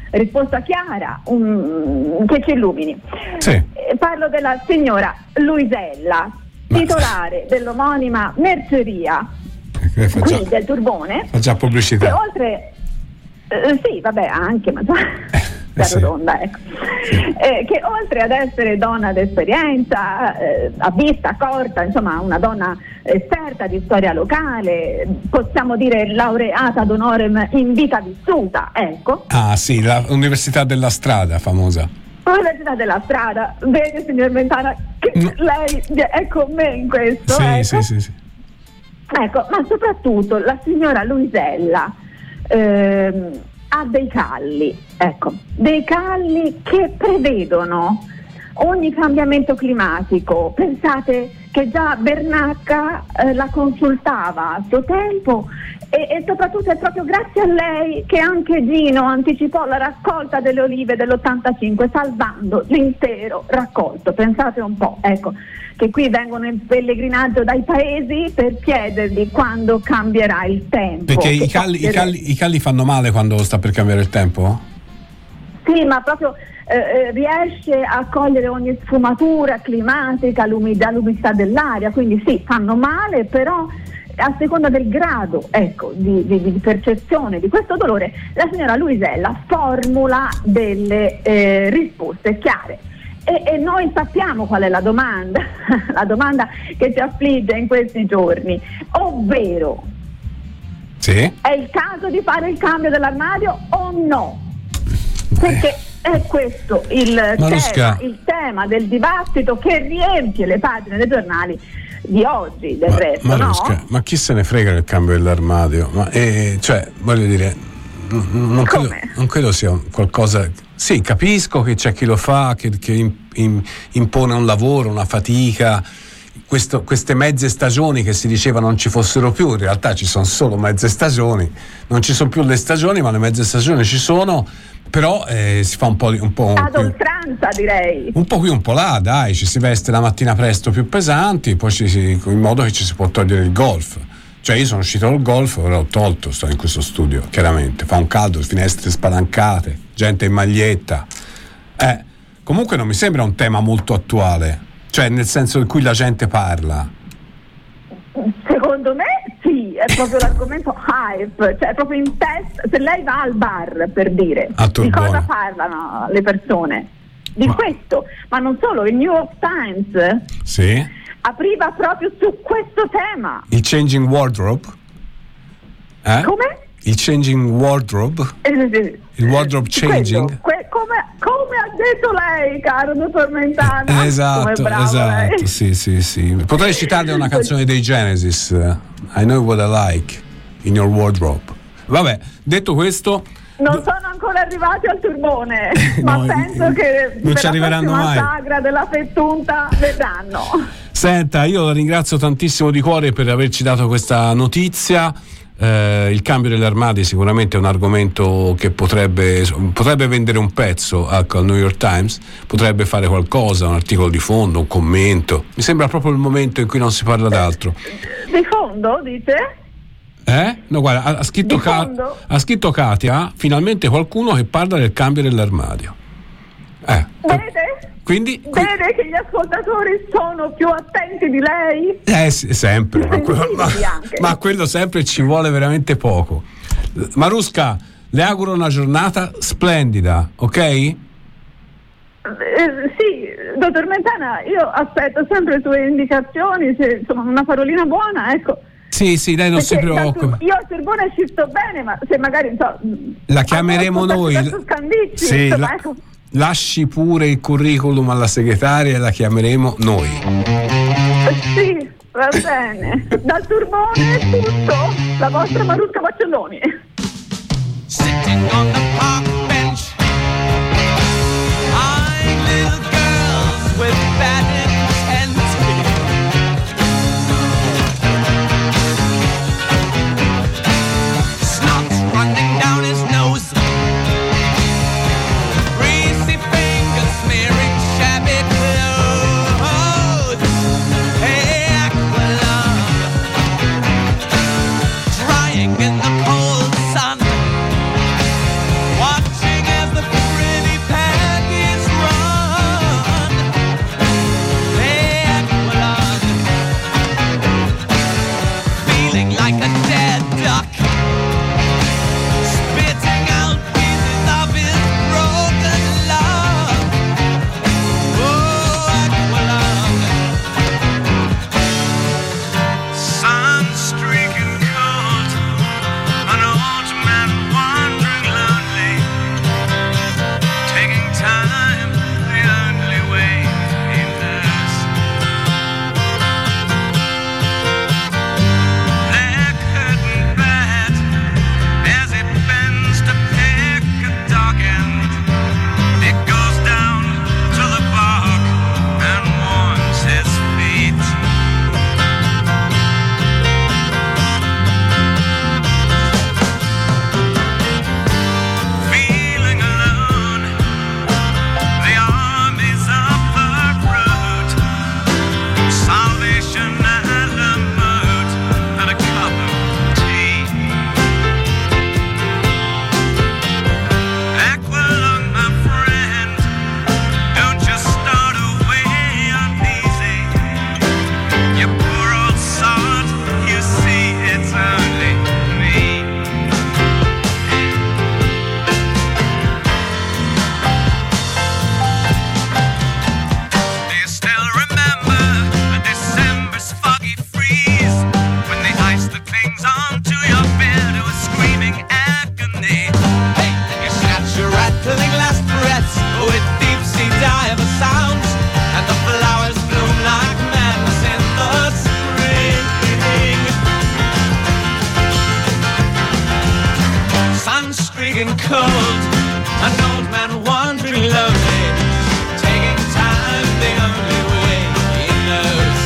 risposta chiara, um, che ci illumini. Sì. Eh, parlo della signora Luisella, Ma... titolare dell'omonima merceria eh, fa già, qui del Turbone, fa già pubblicità. che oltre eh, sì, vabbè, anche, ma eh, sì. Ronda, ecco. Sì. Eh, che oltre ad essere donna d'esperienza, eh, a vista corta, insomma una donna esperta di storia locale, possiamo dire laureata ad honorem in vita vissuta, ecco. Ah sì, l'Università della Strada, famosa. L'Università della Strada, vede signor Mentana, che no. Lei è con me in questo. Sì, ecco. sì, sì, sì. Ecco, ma soprattutto la signora Luisella ehm, ha dei calli, ecco, dei calli che prevedono ogni cambiamento climatico. Pensate che già Bernacca eh, la consultava a suo tempo e, e soprattutto è proprio grazie a lei che anche Gino anticipò la raccolta delle olive dell'ottantacinque, salvando l'intero raccolto. Pensate un po', ecco, che qui vengono in pellegrinaggio dai paesi per chiedergli quando cambierà il tempo. Perché i calli, i, calli, i calli fanno male quando sta per cambiare il tempo? Sì, ma proprio eh, riesce a cogliere ogni sfumatura climatica, l'umidità, l'umidità dell'aria, quindi sì, fanno male, però a seconda del grado, ecco, di, di, di percezione di questo dolore, la signora Luisella formula delle eh, risposte chiare. E, e noi sappiamo qual è la domanda, la domanda che ci affligge in questi giorni, ovvero sì? È il caso di fare il cambio dell'armadio o no? Perché è questo il tema, il tema del dibattito che riempie le pagine dei giornali di oggi, del ma, resto, Marusca, no? Ma chi se ne frega del cambio dell'armadio? Ma eh, cioè, voglio dire, non credo, non credo sia qualcosa. Sì, capisco che c'è chi lo fa, che, che in, in, impone un lavoro, una fatica. Questo, queste mezze stagioni che si diceva non ci fossero più, in realtà ci sono solo mezze stagioni, non ci sono più le stagioni, ma le mezze stagioni ci sono, però eh, si fa un po' un po' ad oltranza, direi. Un po' qui, un po' là, dai, ci si veste la mattina presto più pesanti, poi ci si, in modo che ci si può togliere il golf. Cioè io sono uscito dal golf, ora ho tolto, sto in questo studio, chiaramente, fa un caldo, finestre spalancate, gente in maglietta. Eh, comunque non mi sembra un tema molto attuale. Cioè, nel senso in cui la gente parla. Secondo me sì, è proprio l'argomento hype, cioè è proprio in testa. Se lei va al bar, per dire, di cosa parlano le persone? Di ma... questo, ma non solo, il New York Times sì. apriva proprio su questo tema. Il changing wardrobe? Eh? Come? Il changing wardrobe? Eh, il wardrobe changing? Questo, que- come, come ha detto lei, caro dottor Mentana? Esatto, esatto, lei. sì, sì, sì. Potrei citarle una canzone dei Genesis, I Know What I Like in Your Wardrobe. Vabbè, detto questo, non sono ancora arrivati al turbone, ma no, penso che non per ci arriveranno la mai. sagra della fettunta vedranno. Senta, io la ringrazio tantissimo di cuore per averci dato questa notizia. Eh, il cambio delle armadi sicuramente è un argomento che potrebbe, potrebbe vendere un pezzo al New York Times, potrebbe fare qualcosa, un articolo di fondo, un commento. Mi sembra proprio il momento in cui non si parla d'altro. Di fondo, dice? Eh? No, guarda, ha, ha, scritto Ka- ha scritto Katia, finalmente qualcuno che parla del cambio dell'armadio. Eh. Vede? Quindi, Vede che gli ascoltatori sono più attenti di lei? Eh, sì, sempre, ma, quello, ma, ma quello sempre ci vuole veramente poco. Marusca, le auguro una giornata splendida, ok? Eh, sì, dottor Mentana, io aspetto sempre sue indicazioni, se insomma una parolina buona, ecco. Sì, sì, lei non Perché si preoccupi. Io a Turbone ci sto bene, ma se magari so, la chiameremo noi. Scandicci, sì, insomma, la, ecco. Lasci pure il curriculum alla segretaria e la chiameremo noi. Sì, va bene. Dal Turbone è tutto. La vostra Marusca Baccelloni. Sitting on the park bench, eyeing little girls with bad intent. Snot running down his nose, greasy fingers smearing shabby clothes. Hey, Aqualung, drying in the cold sun. What sun streaking cold, an old man wandering lonely, taking time the only way he knows.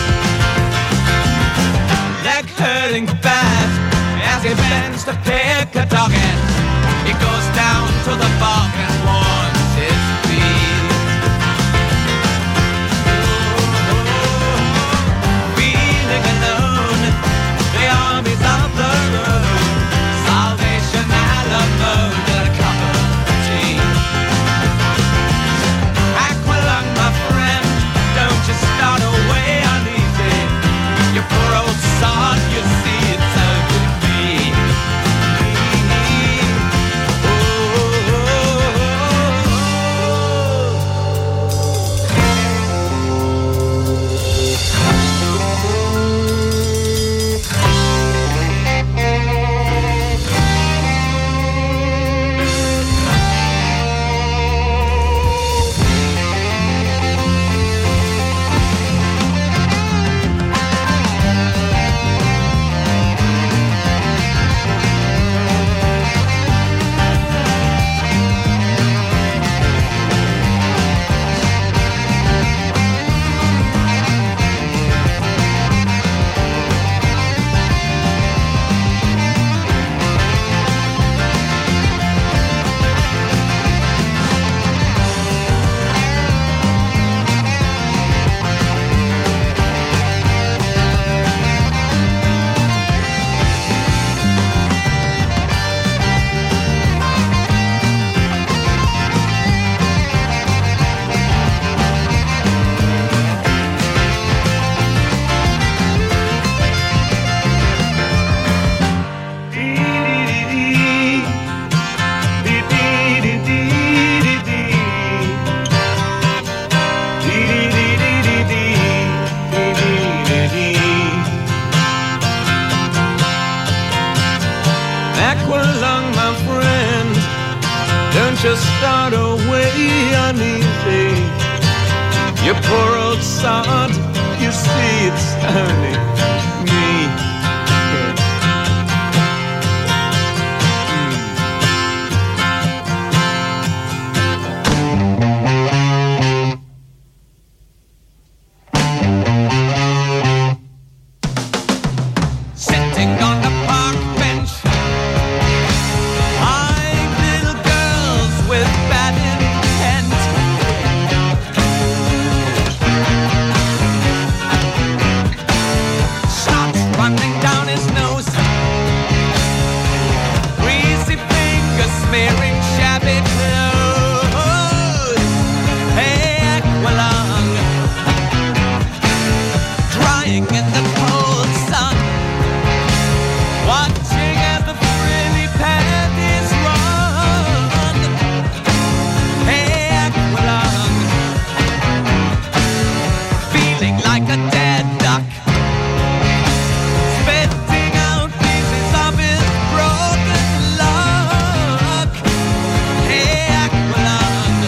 Leg hurting bad as he bends to pick a dog in. He goes down to the bog and warms his feet. Feeling alone, the armies of the road, Salvation Alamo, and a cup of tea. Aqualung, my friend, don't you start away uneasy. You poor old sod, you see it's so good to be. Aqualung, my friend, don't you start away uneasy. You poor old sod, you see it's only me. Sitting on the park bench, eyeing little girls with bad intent. Snot running down his nose, greasy fingers smearing shabby clothes. Hey, Aqualung, drying in the cold sun, watching as the frilly panties run. Hey, Aqualung, feeling like a dead duck, spitting out pieces of his broken luck. Hey, Aqualung,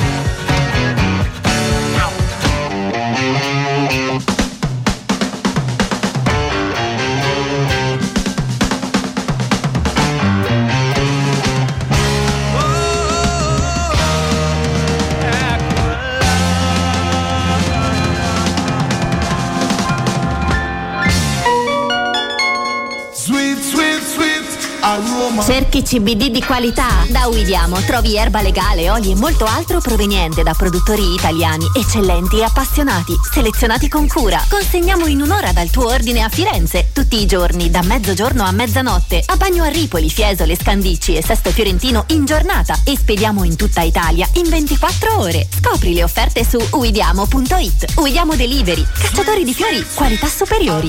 Sweet, sweet, sweet aroma. Cerchi C B D di qualità? Da Uidiamo trovi erba legale, oli e molto altro proveniente da produttori italiani eccellenti e appassionati, selezionati con cura. Consegniamo in un'ora dal tuo ordine a Firenze, tutti i giorni da mezzogiorno a mezzanotte, a Bagno a Ripoli, Fiesole, Scandicci e Sesto Fiorentino in giornata, e spediamo in tutta Italia in ventiquattro ore. Scopri le offerte su uidiamo punto it. Uidiamo Delivery, cacciatori di fiori, qualità superiori.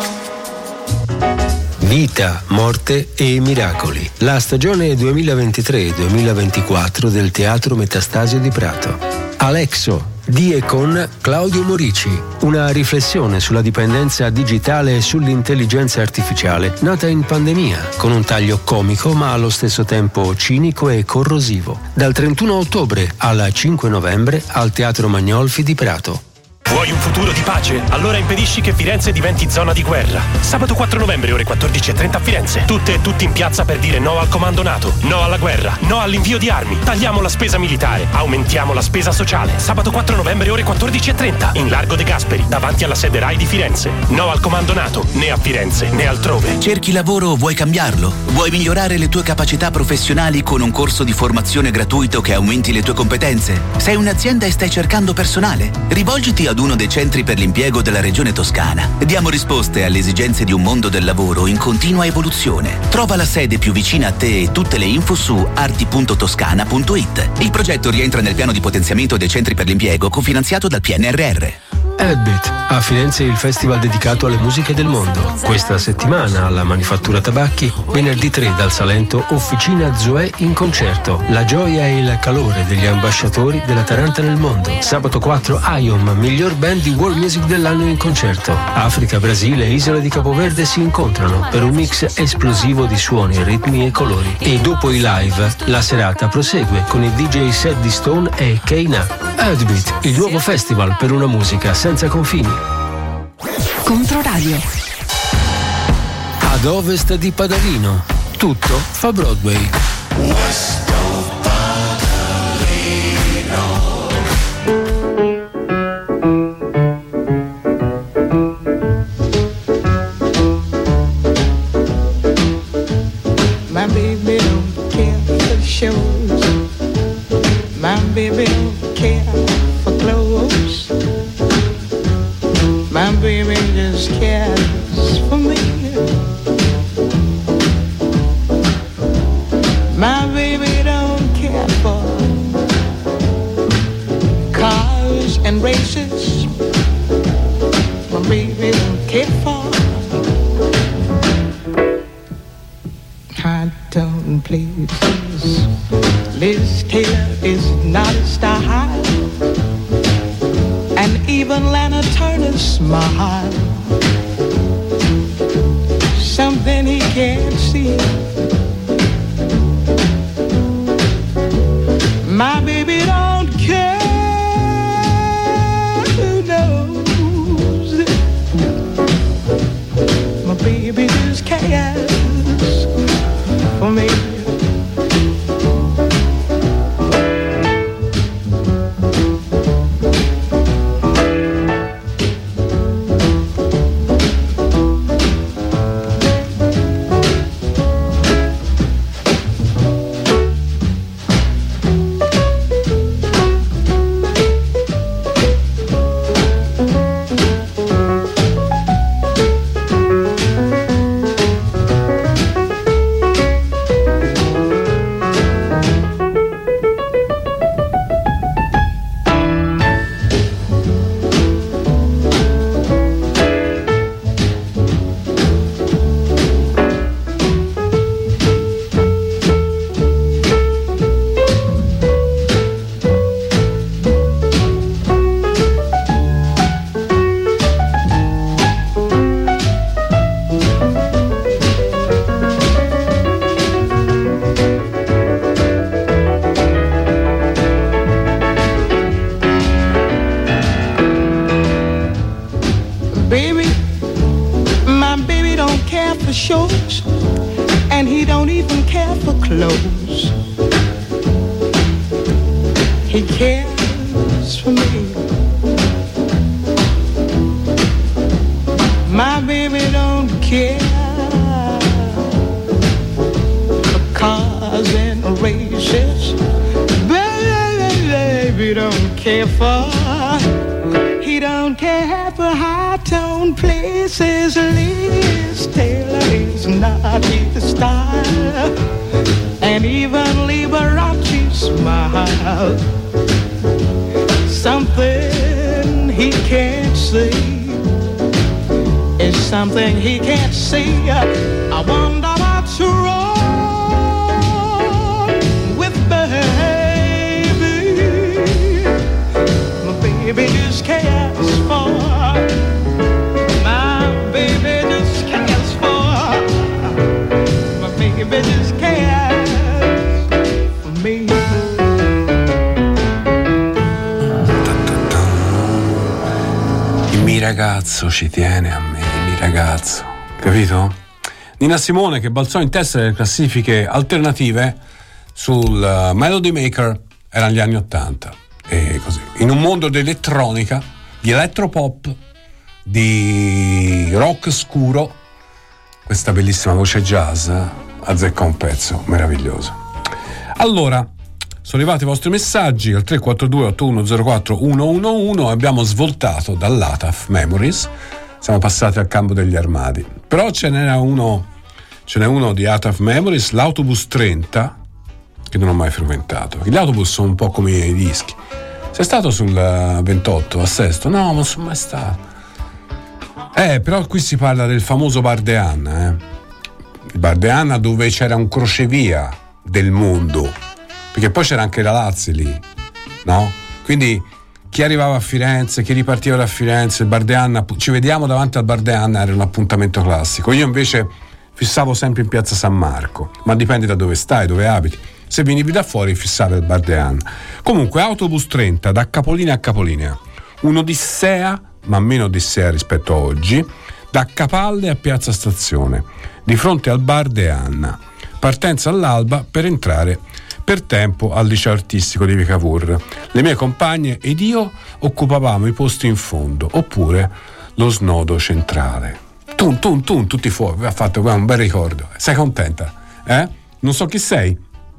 Vita, morte e miracoli. La stagione duemilaventitré duemilaventiquattro del Teatro Metastasio di Prato. Alexo, di e con Claudio Morici. Una riflessione sulla dipendenza digitale e sull'intelligenza artificiale, nata in pandemia, con un taglio comico ma allo stesso tempo cinico e corrosivo. Dal trentuno ottobre al cinque novembre al Teatro Magnolfi di Prato. Vuoi un futuro di pace? Allora impedisci che Firenze diventi zona di guerra. Sabato quattro novembre ore quattordici e trenta a Firenze. Tutte e tutti in piazza per dire no al comando NATO, no alla guerra, no all'invio di armi. Tagliamo la spesa militare, aumentiamo la spesa sociale. Sabato quattro novembre ore quattordici e trenta in Largo De Gasperi, davanti alla sede RAI di Firenze. No al comando NATO, né a Firenze né altrove. Cerchi lavoro o vuoi cambiarlo? Vuoi migliorare le tue capacità professionali con un corso di formazione gratuito che aumenti le tue competenze? Sei un'azienda e stai cercando personale? Rivolgiti ad uno dei centri per l'impiego della regione Toscana. Diamo risposte alle esigenze di un mondo del lavoro in continua evoluzione. Trova la sede più vicina a te e tutte le info su arti punto toscana punto it. Il progetto rientra nel piano di potenziamento dei centri per l'impiego cofinanziato dal P N R R. Adbit, a Firenze il festival dedicato alle musiche del mondo. Questa settimana alla Manifattura Tabacchi, venerdì tre dal Salento, Officina Zoé in concerto. La gioia e il calore degli ambasciatori della Taranta nel mondo. Sabato quattro Iom, miglior band di world music dell'anno in concerto. Africa, Brasile e Isola di Capoverde si incontrano per un mix esplosivo di suoni, ritmi e colori. E dopo i live, la serata prosegue con il D J set di Stone e Keina. Adbit, il nuovo festival per una musica senza confini. Controradio. Ad ovest di Padalino, tutto fa Broadway. My baby don't care for shows. My baby don't care for clothes. My baby just cares for me. My baby don't care for cars and races. My baby don't care for high tone places. Liz Taylor is not a star, and even Lana Turner's smile, something he can't see. My baby don't care, who knows? My baby just cares for me. Something he can't see. I wonder what's wrong with baby. My baby just cares for. My baby just cares for. My baby just cares for me. ragazzo ci tiene a me, mi ragazzo, capito? Nina Simone che balzò in testa delle classifiche alternative sul uh, Melody Maker, erano gli anni ottanta, e così, in un mondo di elettronica, di elettropop, di rock scuro, questa bellissima voce jazz azzecca un pezzo meraviglioso. Allora, sono arrivati i vostri messaggi al tre quattro due otto uno zero quattro uno uno uno. Abbiamo svoltato dall'A T A F Memories, siamo passati al campo degli armadi, però ce n'era uno ce n'è uno di A T A F Memories, l'autobus trenta, che non ho mai frequentato. Gli autobus sono un po' come i dischi. Sei stato sul ventotto a Sesto? No, non sono mai stato. Eh, però qui si parla del famoso Bar de Anna, eh. Il Bar de Anna, dove c'era un crocevia del mondo, perché poi c'era anche la Lazio lì, no? Quindi chi arrivava a Firenze, chi ripartiva da Firenze, il Bar de Anna, ci vediamo davanti al Bar de Anna, era un appuntamento classico. Io invece fissavo sempre in piazza San Marco, ma dipende da dove stai, dove abiti. Se venivi da fuori fissavi il Bar de Anna. Comunque, autobus trenta da Capolinea a Capolinea, un'odissea, ma meno odissea rispetto a oggi, da Capalle a Piazza Stazione, di fronte al Bar de Anna. Partenza all'alba per entrare per tempo al liceo artistico di Via Cavour. Le mie compagne ed io occupavamo i posti in fondo, oppure lo snodo centrale. Tum tum tum, tutti fuori. Ha fatto un bel ricordo. Sei contenta? Eh? Non so chi sei.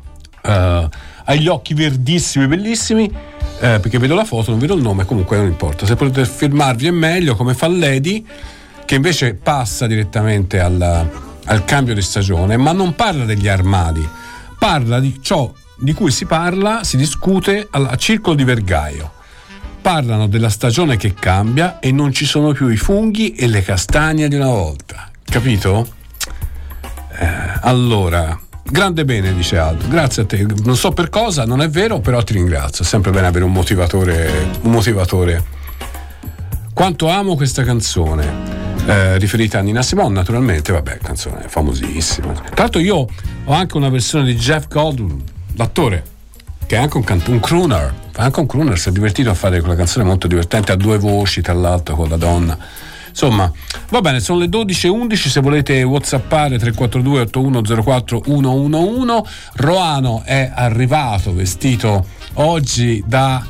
Uh, hai gli occhi verdissimi, bellissimi, eh, perché vedo la foto, non vedo il nome, comunque non importa. Se potete firmarvi è meglio, come fa Lady, che invece passa direttamente al, al cambio di stagione, ma non parla degli armadi, parla di ciò di cui si parla, si discute al, al Circolo di Vergaio. Parlano della stagione che cambia e non ci sono più i funghi e le castagne di una volta, capito? Eh, allora, grande bene, dice Aldo, grazie a te, non so per cosa, non è vero, però ti ringrazio, è sempre bene avere un motivatore, un motivatore. Quanto amo questa canzone, eh, riferita a Nina Simone, naturalmente, vabbè, canzone famosissima. Tra l'altro io ho anche una versione di Jeff Goldblum, l'attore, che è anche un, cant- un crooner, anche un crooner, si è divertito a fare quella canzone molto divertente, a due voci tra l'altro con la donna. Insomma, va bene, sono le dodici e undici, se volete whatsappare tre quattro due otto uno zero quattro uno uno uno. Roano è arrivato vestito oggi da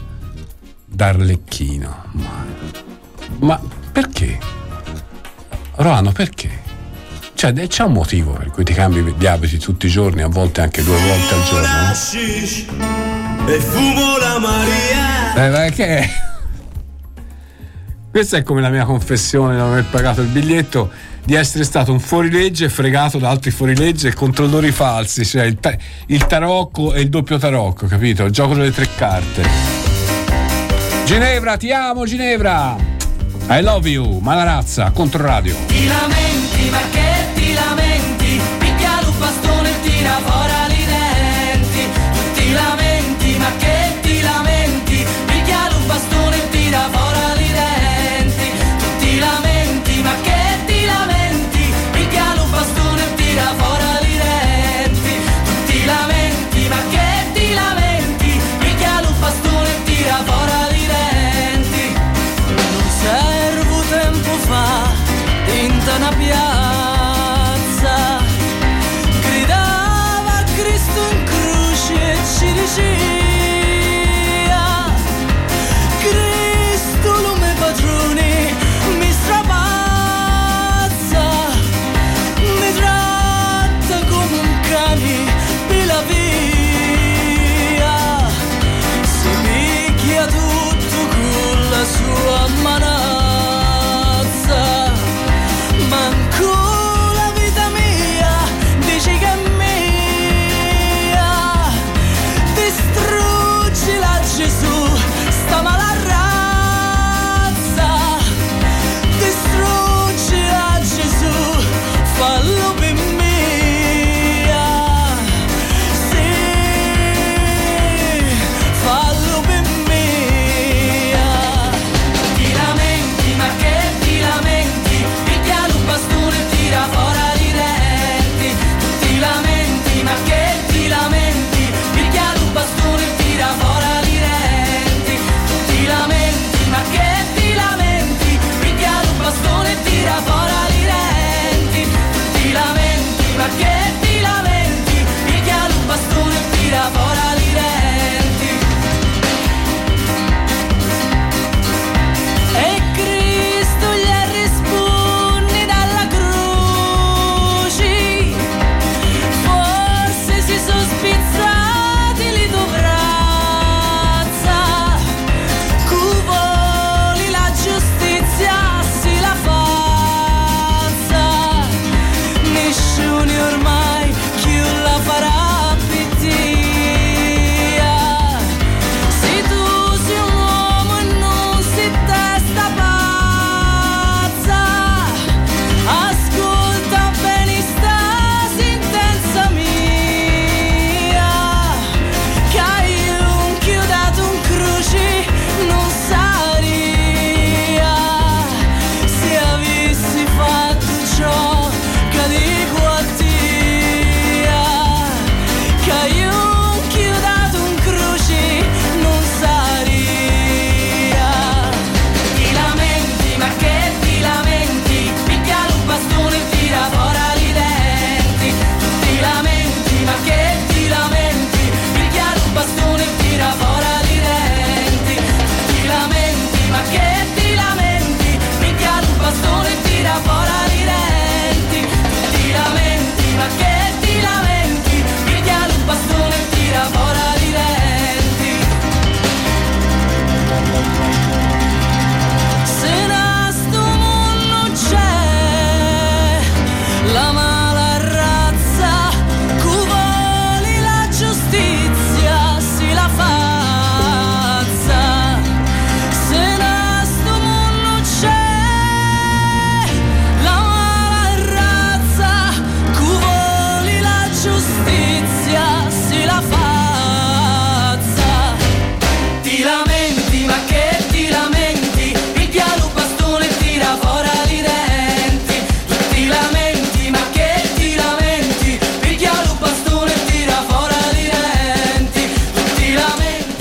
d'Arlecchino. Ma, ma perché? Roano, perché? Cioè, c'è un motivo per cui ti cambi gli abiti tutti i giorni, a volte anche due volte al giorno? E fumo la Maria. Eh, perché? Questa è come la mia confessione di non aver pagato il biglietto, di essere stato un fuorilegge fregato da altri fuorilegge e controllori falsi, cioè il, ta- il tarocco e il doppio tarocco, capito? Il gioco delle tre carte. Ginevra, ti amo Ginevra! I love you, Malarazza, Controradio. Ti lamenti, ma che ti lamenti? Picchia un bastone e tira fuori i denti. Tu ti lamenti, ma che ti lamenti? Picchia un bastone e tira fuori i denti. Tu ti lamenti, ma che ti lamenti? Picchia un bastone e tira fuori i denti. Tu ti lamenti, ma che ti lamenti? Picchia un bastone e tira fuori i denti. Non servo tempo fa in una piazza, gridava a Cristo in croce e ci diceva: Cristo lume padrone mi strapazza, mi tratta come un cane per la via, si picchia tutto con la sua manazza, manco la vita mia dici che è mia, distruggila Gesù sta mala razza, distruggila Gesù, fallo per mia, sì, fallo per mia. Ti lamenti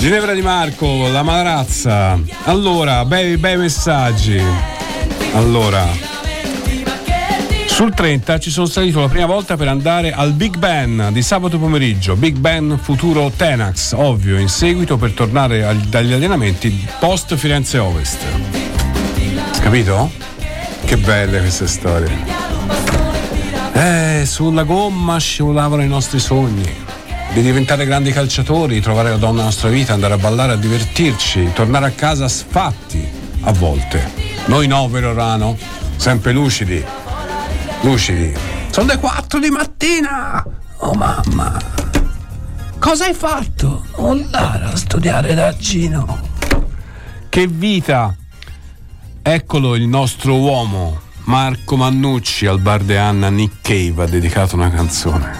Ginevra Di Marco, la Marazza. Allora, bei, bei messaggi. Allora, sul trenta ci sono salito la prima volta per andare al Big Ben di sabato pomeriggio. Big Ben futuro Tenax, ovvio, in seguito per tornare al, dagli allenamenti post Firenze Ovest. Capito? Che belle queste storie. Eh, sulla gomma scivolavano i nostri sogni. Di diventare grandi calciatori, trovare la donna della nostra vita, andare a ballare, a divertirci, tornare a casa sfatti a volte. Noi no, vero Rano? Sempre lucidi. Lucidi. Sono le quattro di mattina. Oh mamma. Cosa hai fatto? Andare a studiare da Gino. Che vita. Eccolo il nostro uomo. Marco Mannucci al bar de Anna Nick Cave ha dedicato una canzone.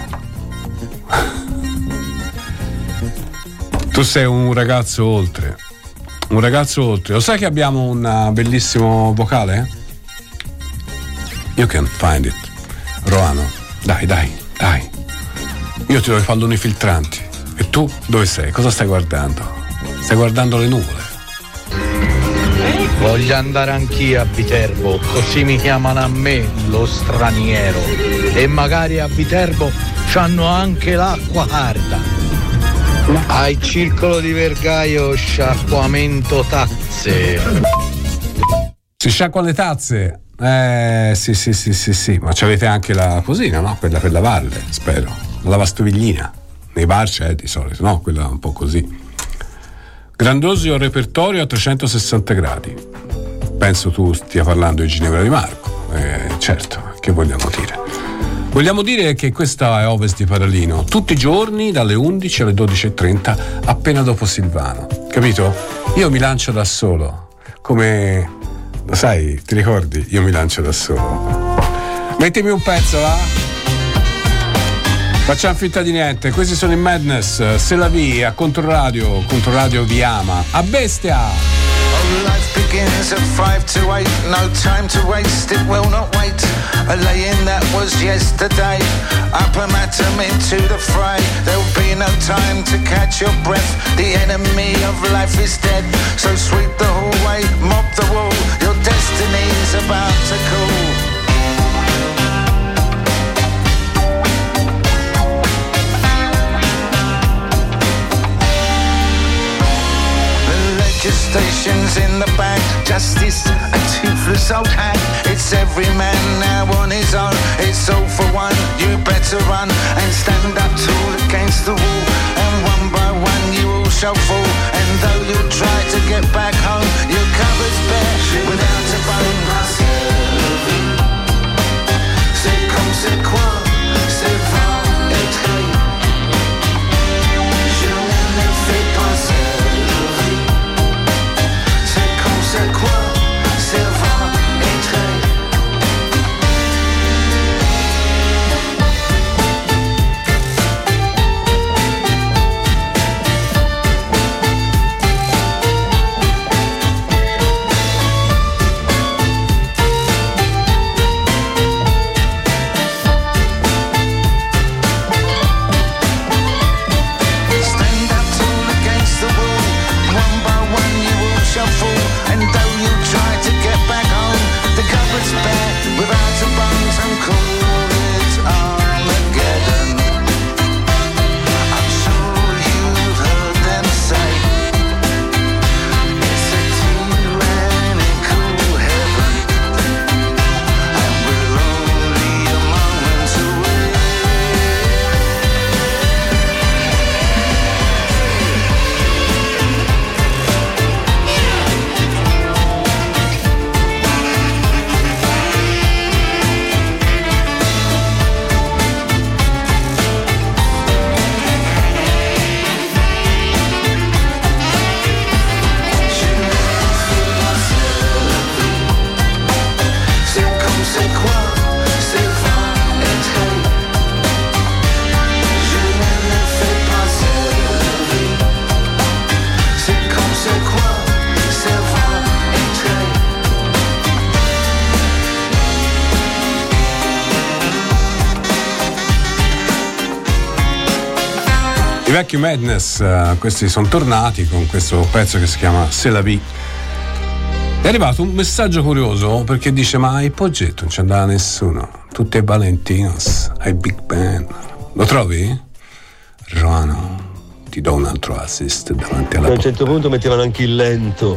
Tu sei un ragazzo oltre. Un ragazzo oltre. Lo sai che abbiamo un bellissimo vocale? You can find it. Roano, dai, dai, dai. Io ti do i palloni filtranti. E tu dove sei? Cosa stai guardando? Stai guardando le nuvole. Voglio andare anch'io a Viterbo, così mi chiamano a me lo straniero. E magari a Viterbo c'hanno anche l'acqua calda. Al circolo di Vergaio sciacquamento tazze. Si sciacquano le tazze? Eh sì sì sì sì sì, ma c'avete anche la cosina, no? Quella per lavarle, spero. La lavastoviglina. Nei bar c'è di solito, no? Quella un po' così. Grandioso repertorio a trecentosessanta gradi. Penso tu stia parlando di Ginevra Di Marco. Eh, certo, che vogliamo dire? Vogliamo dire che questa è Ovest di Paralino, tutti i giorni dalle undici alle dodici e trenta, appena dopo Silvano. Capito? Io mi lancio da solo. Come, lo sai, ti ricordi? Io mi lancio da solo. Mettimi un pezzo, va? Facciamo finta di niente. Questi sono i Madness, Se la vi, a Controradio. Controradio vi ama. A bestia! Life begins at five to eight, no time to waste, it will not wait. A lay-in that was yesterday, up a atom into the fray. There'll be no time to catch your breath, the enemy of life is dead. So sweep the hallway, mop the wall, your destiny's about to call. Stations in the back, justice, a toothless old hack. It's every man now on his own. It's all for one, you better run and stand up tall against the wall. And one by one you all shall fall. And though you try to get back home, your cupboard's bare without a bone. C'est comme c'est quoi, c'est va être. Je ne fais pas ça. C'est quoi, c'est va être. vecchi Madness, uh, questi sono tornati con questo pezzo che si chiama C'est la vie. È arrivato un messaggio curioso perché dice: ma ai Poggetto non ci andava nessuno, tutti ai Valentinos, ai Big Ben. Lo trovi? Roano, ti do un altro assist davanti alla a un certo punto mettevano anche il lento.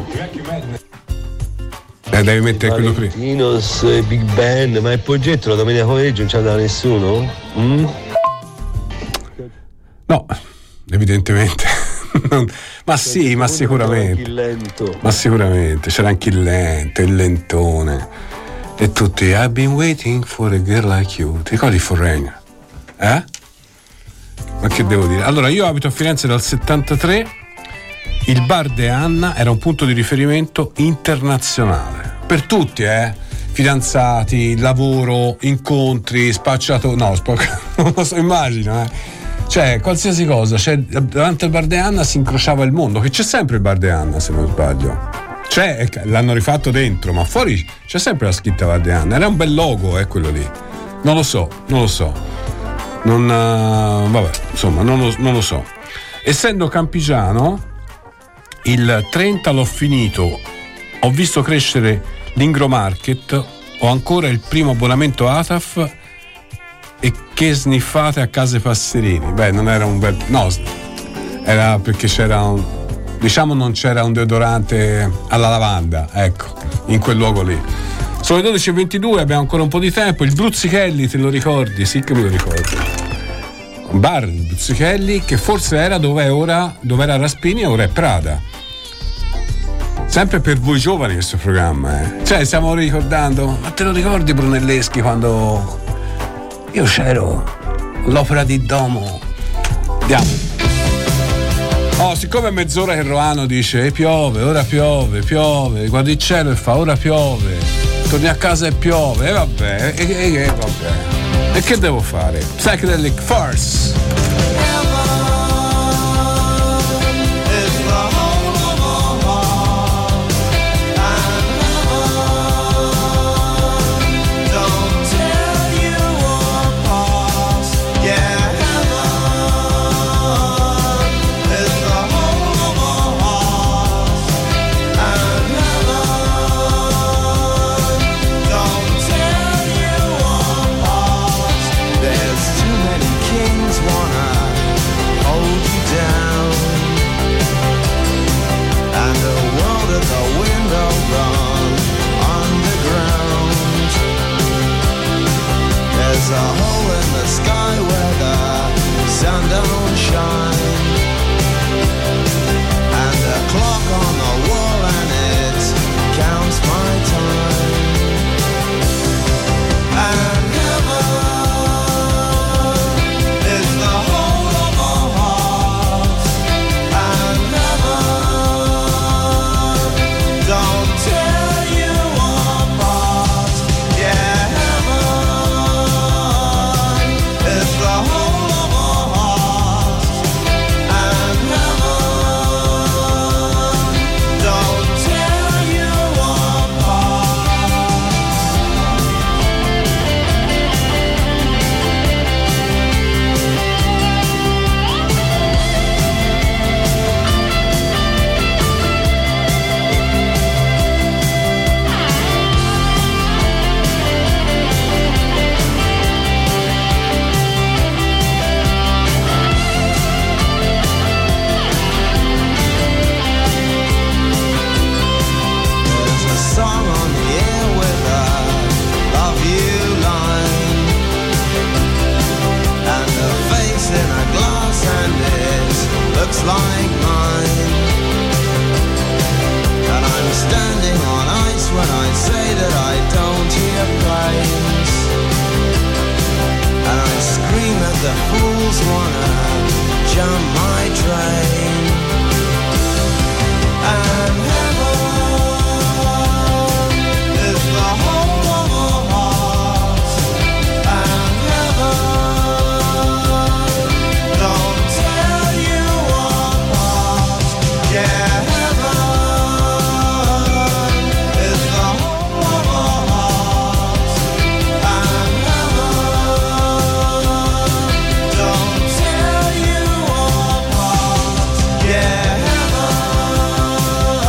Eh, devi mettere quello prima. Valentinos e Big Ben, ma il Poggetto la domenica pomeriggio non ci andava nessuno? Mm? No, evidentemente. Ma sì, ma sicuramente. Ma sicuramente c'era anche il lento, il lentone. E tutti I've been waiting for a girl like you. Ti ricordi Foreigner? Eh? Ma che devo dire? Allora, io abito a Firenze dal settantatré. Il bar De Anna era un punto di riferimento internazionale. Per tutti, eh? Fidanzati, lavoro, incontri, spacciato. No, spaccato, non lo so, immagino, eh. Cioè, qualsiasi cosa, cioè, davanti al bar De Anna si incrociava il mondo, che c'è sempre il bar De Anna, se non sbaglio. Cioè, l'hanno rifatto dentro, ma fuori c'è sempre la scritta bar De Anna. Era un bel logo, eh, quello lì. Non lo so, non lo so. Non, uh, vabbè, insomma, non lo, non lo so. Essendo campigiano, il trenta l'ho finito, ho visto crescere l'Ingro Market, ho ancora il primo abbonamento A T A F. E che sniffate a Case Passerini? Beh, non era un bel. No, era perché c'era un. Diciamo non c'era un deodorante alla lavanda, ecco, in quel luogo lì. Sono le dodici e ventidue, abbiamo ancora un po' di tempo. Il Bruzzichelli, te lo ricordi? Sì che me lo ricordo. Un bar, il Bruzzichelli, che forse era dove è ora, dove era Raspini e ora è Prada. Sempre per voi giovani questo programma, eh. Cioè, stiamo ricordando. Ma te lo ricordi Brunelleschi quando. Io c'ero l'opera di Domo. Andiamo. Oh, siccome è mezz'ora che Roano dice e piove, ora piove, piove, guardi il cielo e fa ora piove, torni a casa e piove, e vabbè, e, e, e vabbè. E che devo fare? Psychedelic Force. There's too many kings.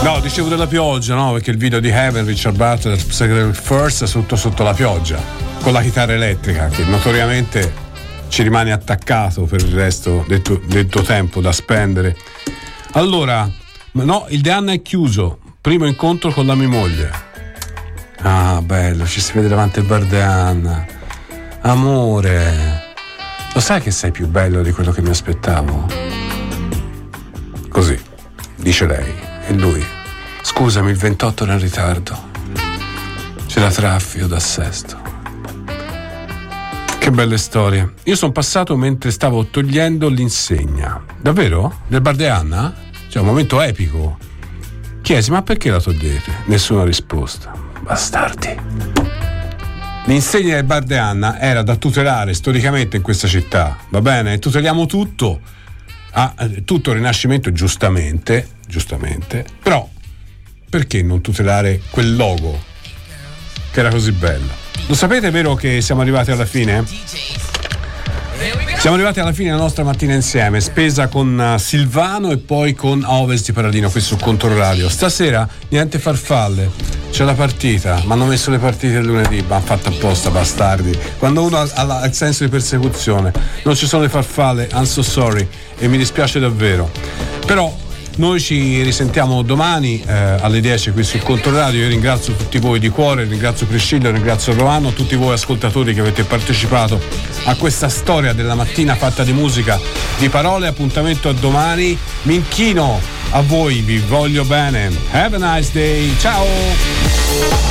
No, dicevo della pioggia, no? Perché il video di Heaven, Richard Butler, Secret First, sotto sotto la pioggia, con la chitarra elettrica, che notoriamente ci rimane attaccato per il resto del tuo, del tuo tempo da spendere. Allora, no, il De Anna è chiuso. Primo incontro con la mia moglie. Ah, bello, ci si vede davanti al bar De Anna. Amore, lo sai che sei più bello di quello che mi aspettavo? Così, dice lei. E lui: scusami, il ventotto era in ritardo. C'era traffico da Sesto. Che belle storie. Io sono passato mentre stavo togliendo l'insegna. Davvero? Del bar De Anna? Cioè, un momento epico. Chiesi: ma perché la togliete? Nessuna risposta. Bastardi. L'insegna del bar De Anna era da tutelare storicamente in questa città, va bene? Tuteliamo tutto, ah, tutto il Rinascimento, giustamente, giustamente, però perché non tutelare quel logo che era così bello? Lo sapete, vero, che siamo arrivati alla fine? Siamo arrivati alla fine della nostra mattina insieme, spesa con Silvano e poi con Ovest di Paradino qui su Controradio. Stasera niente farfalle, c'è la partita, mi hanno messo le partite il lunedì, ma hanno fatto apposta, bastardi. Quando uno ha, ha il senso di persecuzione, non ci sono le farfalle, I'm so sorry, e mi dispiace davvero. Però noi ci risentiamo domani eh, alle dieci qui sul Controradio. Io ringrazio tutti voi di cuore, ringrazio Priscilla, ringrazio Romano, tutti voi ascoltatori che avete partecipato a questa storia della mattina fatta di musica, di parole. Appuntamento a domani, mi inchino a voi, vi voglio bene. Have a nice day, ciao.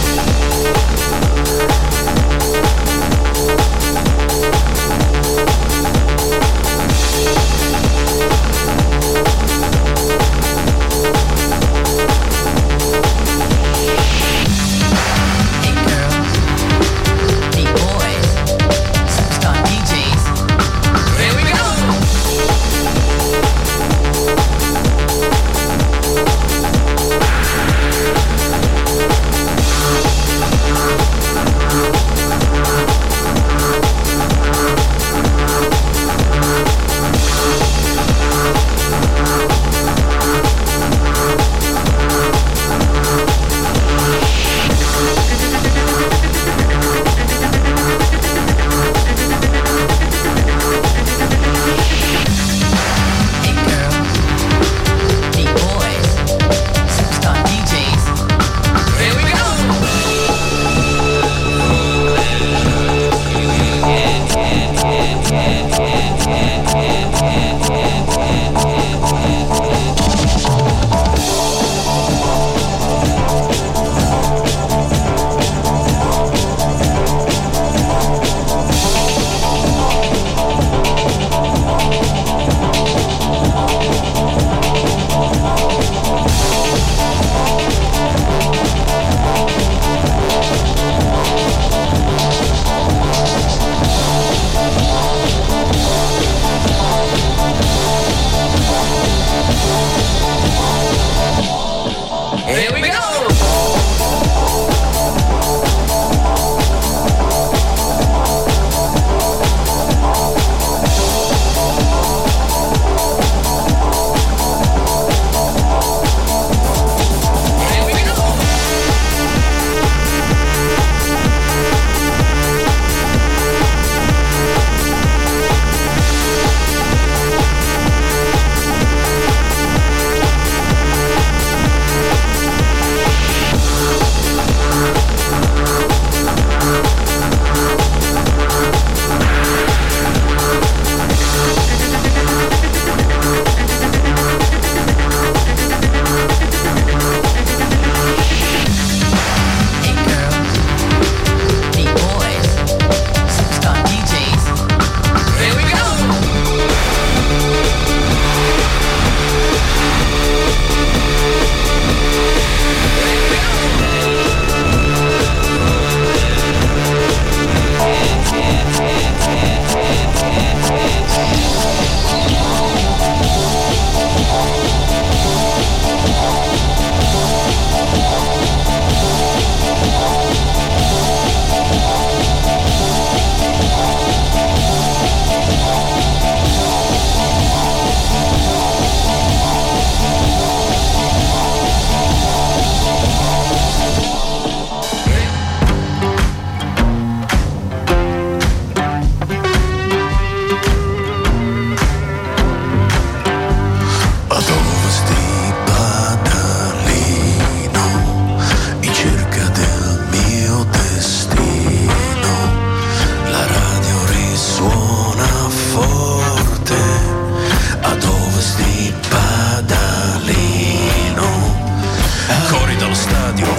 stadio